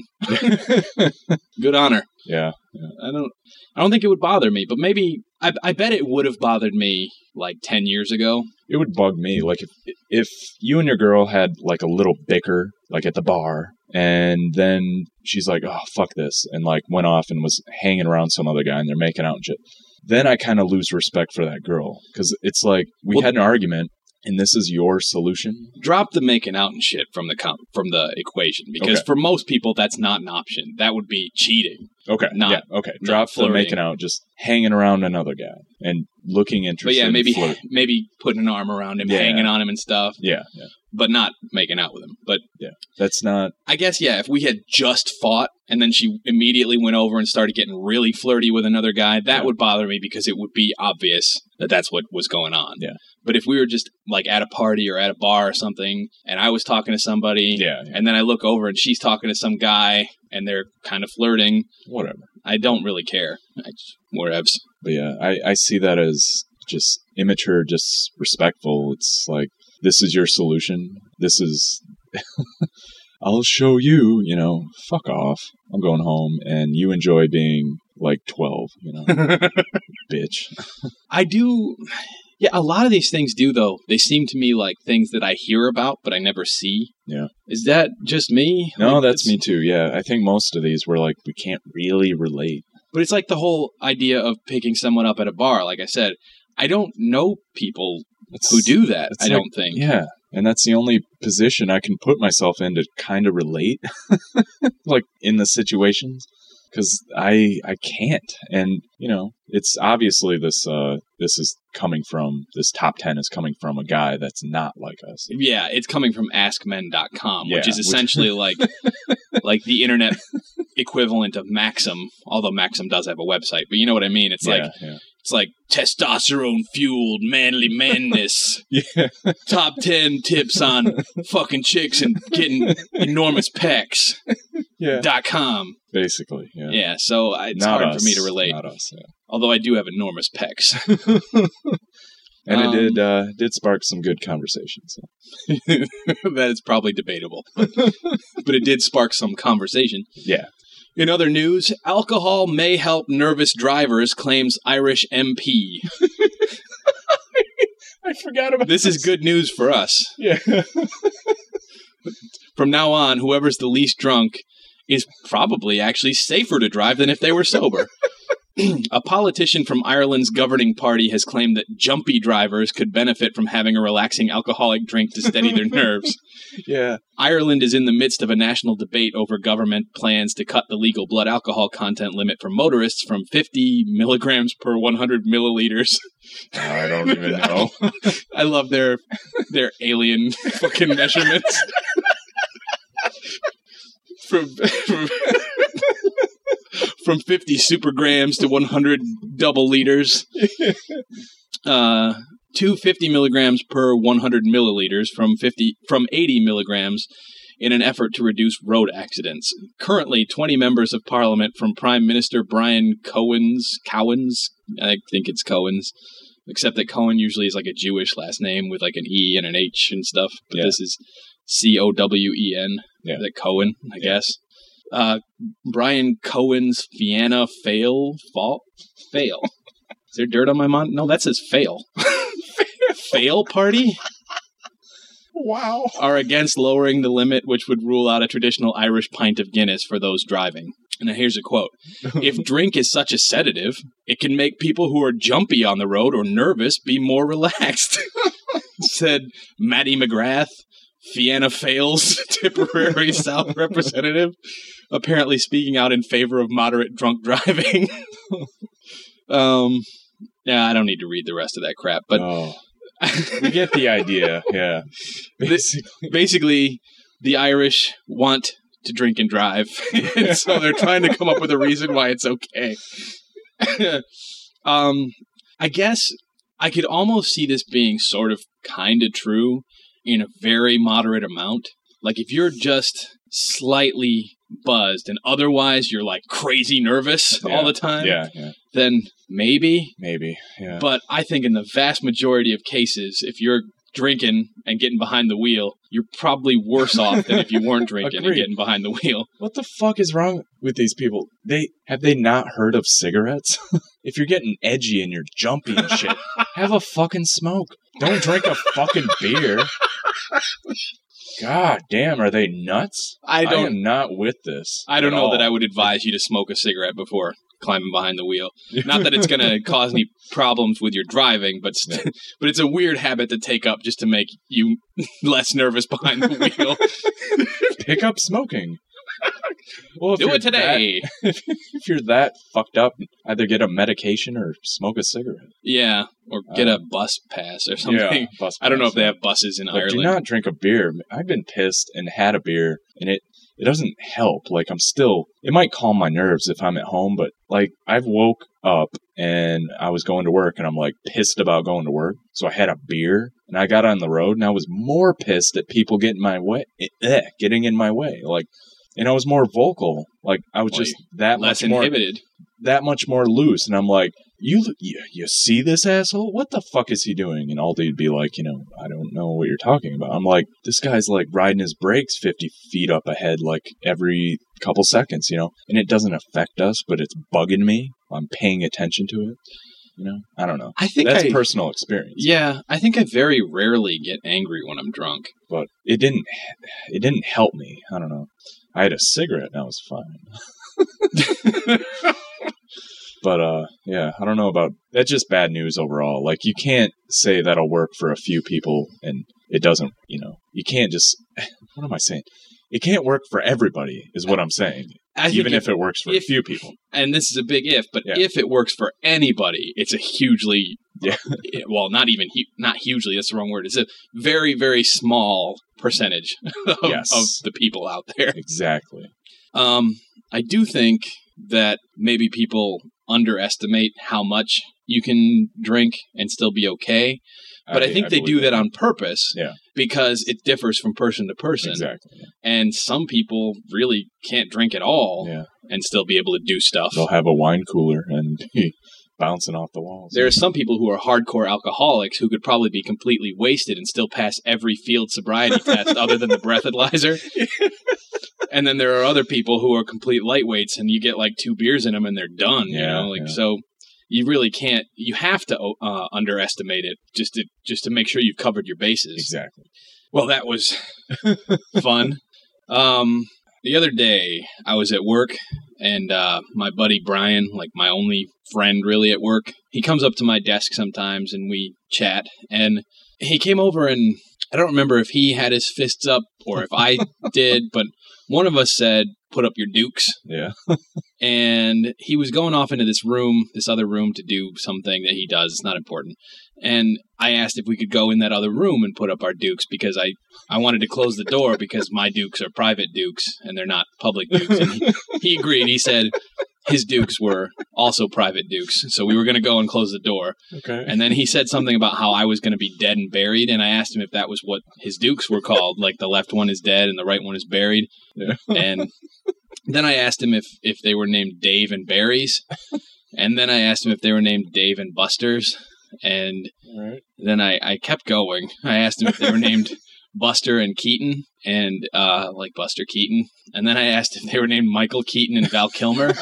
Good on her. Yeah. I don't think it would bother me, but maybe I bet it would have bothered me like 10 years ago. It would bug me. Like if you and your girl had like a little bicker, like at the bar, and then she's like, oh, fuck this, and like went off and was hanging around some other guy and they're making out and shit. Then I kind of lose respect for that girl because it's like we had an argument and this is your solution. Drop the making out and shit from the equation because for most people that's not an option. That would be cheating. Okay. Drop the making out, just hanging around another guy and looking interested. But yeah, maybe putting an arm around him, hanging on him and stuff. Yeah. But not making out with him. But yeah, that's not. I guess if we had just fought and then she immediately went over and started getting really flirty with another guy, that would bother me because it would be obvious that that's what was going on. Yeah. But if we were just like at a party or at a bar or something, and I was talking to somebody, and then I look over and she's talking to some guy, and they're kind of flirting, whatever. I don't really care. Whatevs. But yeah, I see that as just immature, disrespectful. It's like, this is your solution. This is, I'll show you, fuck off. I'm going home, and you enjoy being like 12, bitch. I do. Yeah, a lot of these things do, though. They seem to me like things that I hear about, but I never see. Yeah. Is that just me? No, that's me too, yeah. I think most of these were like, we can't really relate. But it's like the whole idea of picking someone up at a bar. Like I said, I don't know people who do that, I don't think. Yeah, and that's the only position I can put myself in to kind of relate, like in the situations. Because I can't, and it's obviously this top 10 is coming from a guy that's not like us. Yeah, it's coming from AskMen.com, which is essentially like the internet equivalent of Maxim. Although Maxim does have a website, but you know what I mean. It's it's like testosterone fueled manly manness. Yeah. Top 10 tips on fucking chicks and getting enormous pecs. Yeah. .com. Basically, yeah. Yeah, so it's hard for me to relate. Not us, yeah. Although I do have enormous pecs. And it did spark some good conversations. So. That is probably debatable. But it did spark some conversation. Yeah. In other news, alcohol may help nervous drivers, claims Irish MP. I forgot about this. This is good news for us. Yeah. From now on, whoever's the least drunk is probably actually safer to drive than if they were sober. A politician from Ireland's governing party has claimed that jumpy drivers could benefit from having a relaxing alcoholic drink to steady their nerves. Yeah. Ireland is in the midst of a national debate over government plans to cut the legal blood alcohol content limit for motorists from 50 milligrams per 100 milliliters. I don't even know. I love their alien fucking measurements. From 50 supergrams to 100 double liters. 250 milligrams per 100 milliliters from 80 milligrams in an effort to reduce road accidents. Currently, 20 members of parliament from Prime Minister Brian Cohen's, I think it's Cohen's, except that Cohen usually is like a Jewish last name with like an E and an H and stuff, but this is Cowen, that Cohen, I guess. Brian Cohen's Fianna Fail. Is there dirt on my monitor? No, that says fail. Fail party? Wow. Are against lowering the limit, which would rule out a traditional Irish pint of Guinness for those driving. Now here's a quote. If drink is such a sedative, it can make people who are jumpy on the road or nervous be more relaxed, said Matty McGrath, Fianna Fáil's Tipperary South representative, apparently speaking out in favor of moderate drunk driving. Yeah, I don't need to read the rest of that crap, but we get the idea. Yeah, basically, the Irish want to drink and drive, and so they're trying to come up with a reason why it's okay. I guess I could almost see this being sort of kind of true in a very moderate amount. Like if you're just slightly buzzed and otherwise you're like crazy nervous all the time, then maybe. Yeah. But I think in the vast majority of cases, if you're drinking and getting behind the wheel, you're probably worse off than if you weren't drinking and getting behind the wheel. What the fuck is wrong with these people? Have they not heard of cigarettes? If you're getting edgy and you're jumpy and shit, have a fucking smoke. Don't drink a fucking beer. God damn, are they nuts? I am not with this. I don't know that I would advise you to smoke a cigarette before climbing behind the wheel. Not that it's going to cause any problems with your driving, but but it's a weird habit to take up just to make you less nervous behind the wheel. Pick up smoking. Well, do it today. If you're that fucked up, either get a medication or smoke a cigarette. Yeah, or get a bus pass or something. Yeah, bus pass, I don't know if they have buses in Ireland. Do not drink a beer. I've been pissed and had a beer, and it doesn't help. Like, it might calm my nerves if I'm at home, but, like, I've woke up and I was going to work, and I'm, like, pissed about going to work. So I had a beer, and I got on the road, and I was more pissed at people getting in my way. Like, and I was more vocal. Like, I was just that less much more inhibited. That much more loose. And I'm like, you see this asshole? What the fuck is he doing? And Aldi'd be like, I don't know what you're talking about. I'm like, this guy's like riding his brakes 50 feet up ahead like every couple seconds, and it doesn't affect us, but it's bugging me. I'm paying attention to it. I don't know. I think that's personal experience. Yeah, I think I very rarely get angry when I'm drunk. But it didn't help me. I don't know. I had a cigarette and I was fine. But, yeah, I don't know about... That's just bad news overall. Like, you can't say that'll work for a few people and it doesn't, You can't just... What am I saying? It can't work for everybody, is what I'm saying. Even if it works for a few people. And this is a big if, but if it works for anybody, it's a hugely... well, not hugely, that's the wrong word. It's a very, very small percentage of the people out there. Exactly. I do think that maybe people underestimate how much you can drink and still be okay. But I think they do that on purpose because it differs from person to person. Exactly. And some people really can't drink at all and still be able to do stuff. They'll have a wine cooler and bouncing off the walls. There are some people who are hardcore alcoholics who could probably be completely wasted and still pass every field sobriety test other than the breathalyzer. And then there are other people who are complete lightweights and you get like 2 beers in them and they're done, So you really can't, you have to underestimate it just to make sure you've covered your bases. Exactly. Well, that was fun. The other day I was at work and my buddy Brian, like my only friend really at work, he comes up to my desk sometimes and we chat, and he came over and I don't remember if he had his fists up or if I did, but one of us said, "Put up your dukes." Yeah. And he was going off into this other room to do something that he does. It's not important. And I asked if we could go in that other room and put up our dukes because I wanted to close the door because my dukes are private dukes and they're not public dukes. And he agreed. He said his dukes were also private dukes. So we were going to go and close the door. Okay. And then he said something about how I was going to be dead and buried. And I asked him if that was what his dukes were called. Like the left one is dead and the right one is buried. Yeah. And then I asked him if they were named Dave and Barry's. And then I asked him if they were named Dave and Buster's. And then I kept going. I asked him if they were named Buster and Keaton, and like Buster Keaton. And then I asked if they were named Michael Keaton and Val Kilmer.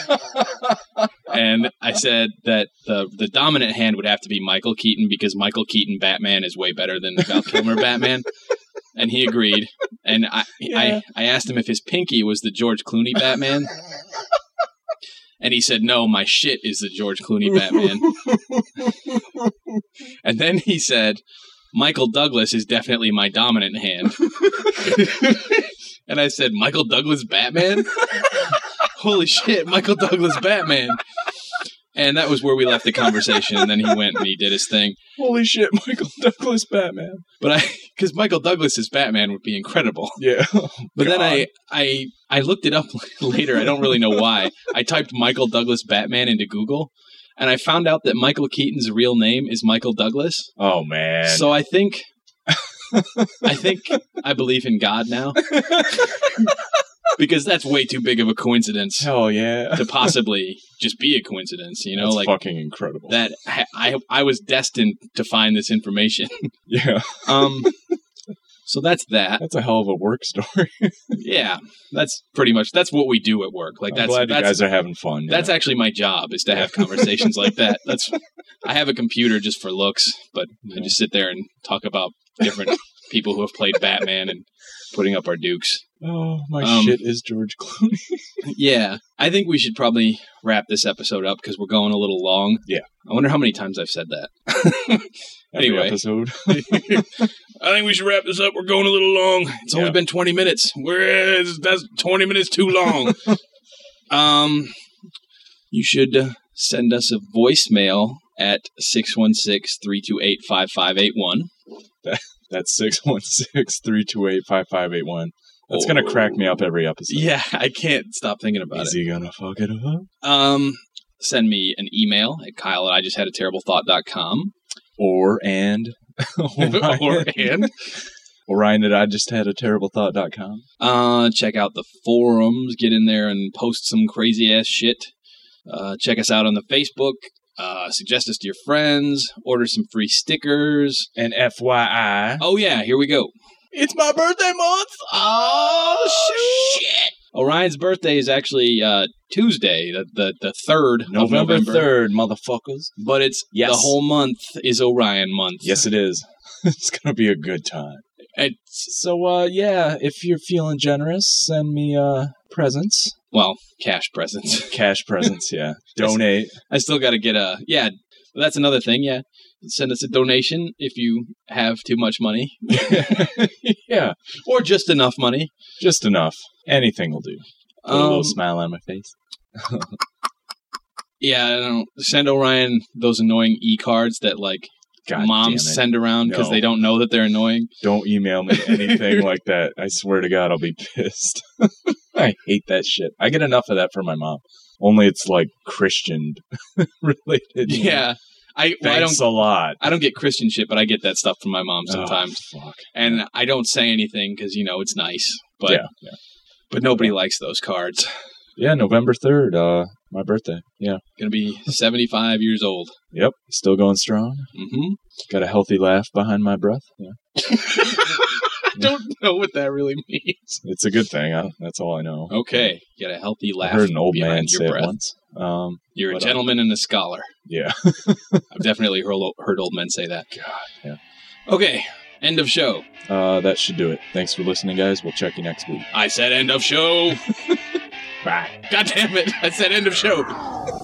And I said that the dominant hand would have to be Michael Keaton because Michael Keaton Batman is way better than Val Kilmer Batman. And he agreed. And I asked him if his pinky was the George Clooney Batman. And he said, "No, my shit is the George Clooney Batman." And then he said, Michael Douglas is definitely my dominant hand. And I said, Michael Douglas Batman? Holy shit, Michael Douglas Batman. And that was where we left the conversation, and then he went and he did his thing. Holy shit, Michael Douglas Batman. But because Michael Douglas's Batman would be incredible. Yeah. But then I looked it up later. I don't really know why. I typed Michael Douglas Batman into Google, and I found out that Michael Keaton's real name is Michael Douglas. Oh, man. So I think I believe in God now. Because that's way too big of a coincidence. Hell yeah. To possibly just be a coincidence, you know? That's like fucking incredible. That I was destined to find this information. Yeah. So that's that. That's a hell of a work story. Yeah. That's pretty much that's what we do at work. Like I'm glad you guys are having fun. That's actually my job, is to have conversations like that. I have a computer just for looks, but I just sit there and talk about different people who have played Batman and putting up our dukes. Oh, my shit is George Clooney. Yeah. I think we should probably wrap this episode up because we're going a little long. Yeah. I wonder how many times I've said that. Anyway. Episode. I think we should wrap this up. We're going a little long. It's only been 20 minutes. That's 20 minutes too long. You should send us a voicemail at 616-328-5581. That's 616-328-5581. That's going to crack me up every episode. Yeah, I can't stop thinking about it. Is he going to fuck it up? Send me an email at kyle@IJustHadATerribleThought.com. Orion at IJustHadATerribleThought.com. Check out the forums. Get in there and post some crazy ass shit. Check us out on the Facebook. Suggest us to your friends. Order some free stickers. And FYI. Oh yeah, here we go. It's my birthday month. Oh shit! Orion's birthday is actually Tuesday, the 3rd of November. 3rd, motherfuckers. But it's the whole month is Orion month. Yes, it is. It's gonna be a good time. So if you're feeling generous, send me presents. Well, cash presents. Cash presents, yeah. Donate. I still got to get that's another thing, yeah. Send us a donation if you have too much money. Yeah. Or just enough money. Just enough. Anything will do. Put a little smile on my face. Yeah, I don't send Orion those annoying e-cards that, like, God moms send around because they don't know that they're annoying. Don't email me anything like that. I swear to God, I'll be pissed. I hate that shit. I get enough of that from my mom. Only it's like Christian related. Yeah. Thanks a lot. I don't get Christian shit, but I get that stuff from my mom sometimes. Oh, fuck. And I don't say anything because, it's nice. But, but nobody likes those cards. Yeah, November 3rd, my birthday. Yeah. Gonna be 75 years old. Yep. Still going strong. Mm-hmm. Got a healthy laugh behind my breath. Yeah. I don't know what that really means. It's a good thing. That's all I know. Okay. You got a healthy laugh. I heard an old man behind say your breath. it once. You're a gentleman and a scholar. Yeah. I've definitely heard old men say that. God, yeah. Okay. End of show. That should do it. Thanks for listening, guys. We'll check you next week. I said end of show. Bye. God damn it. I said end of show.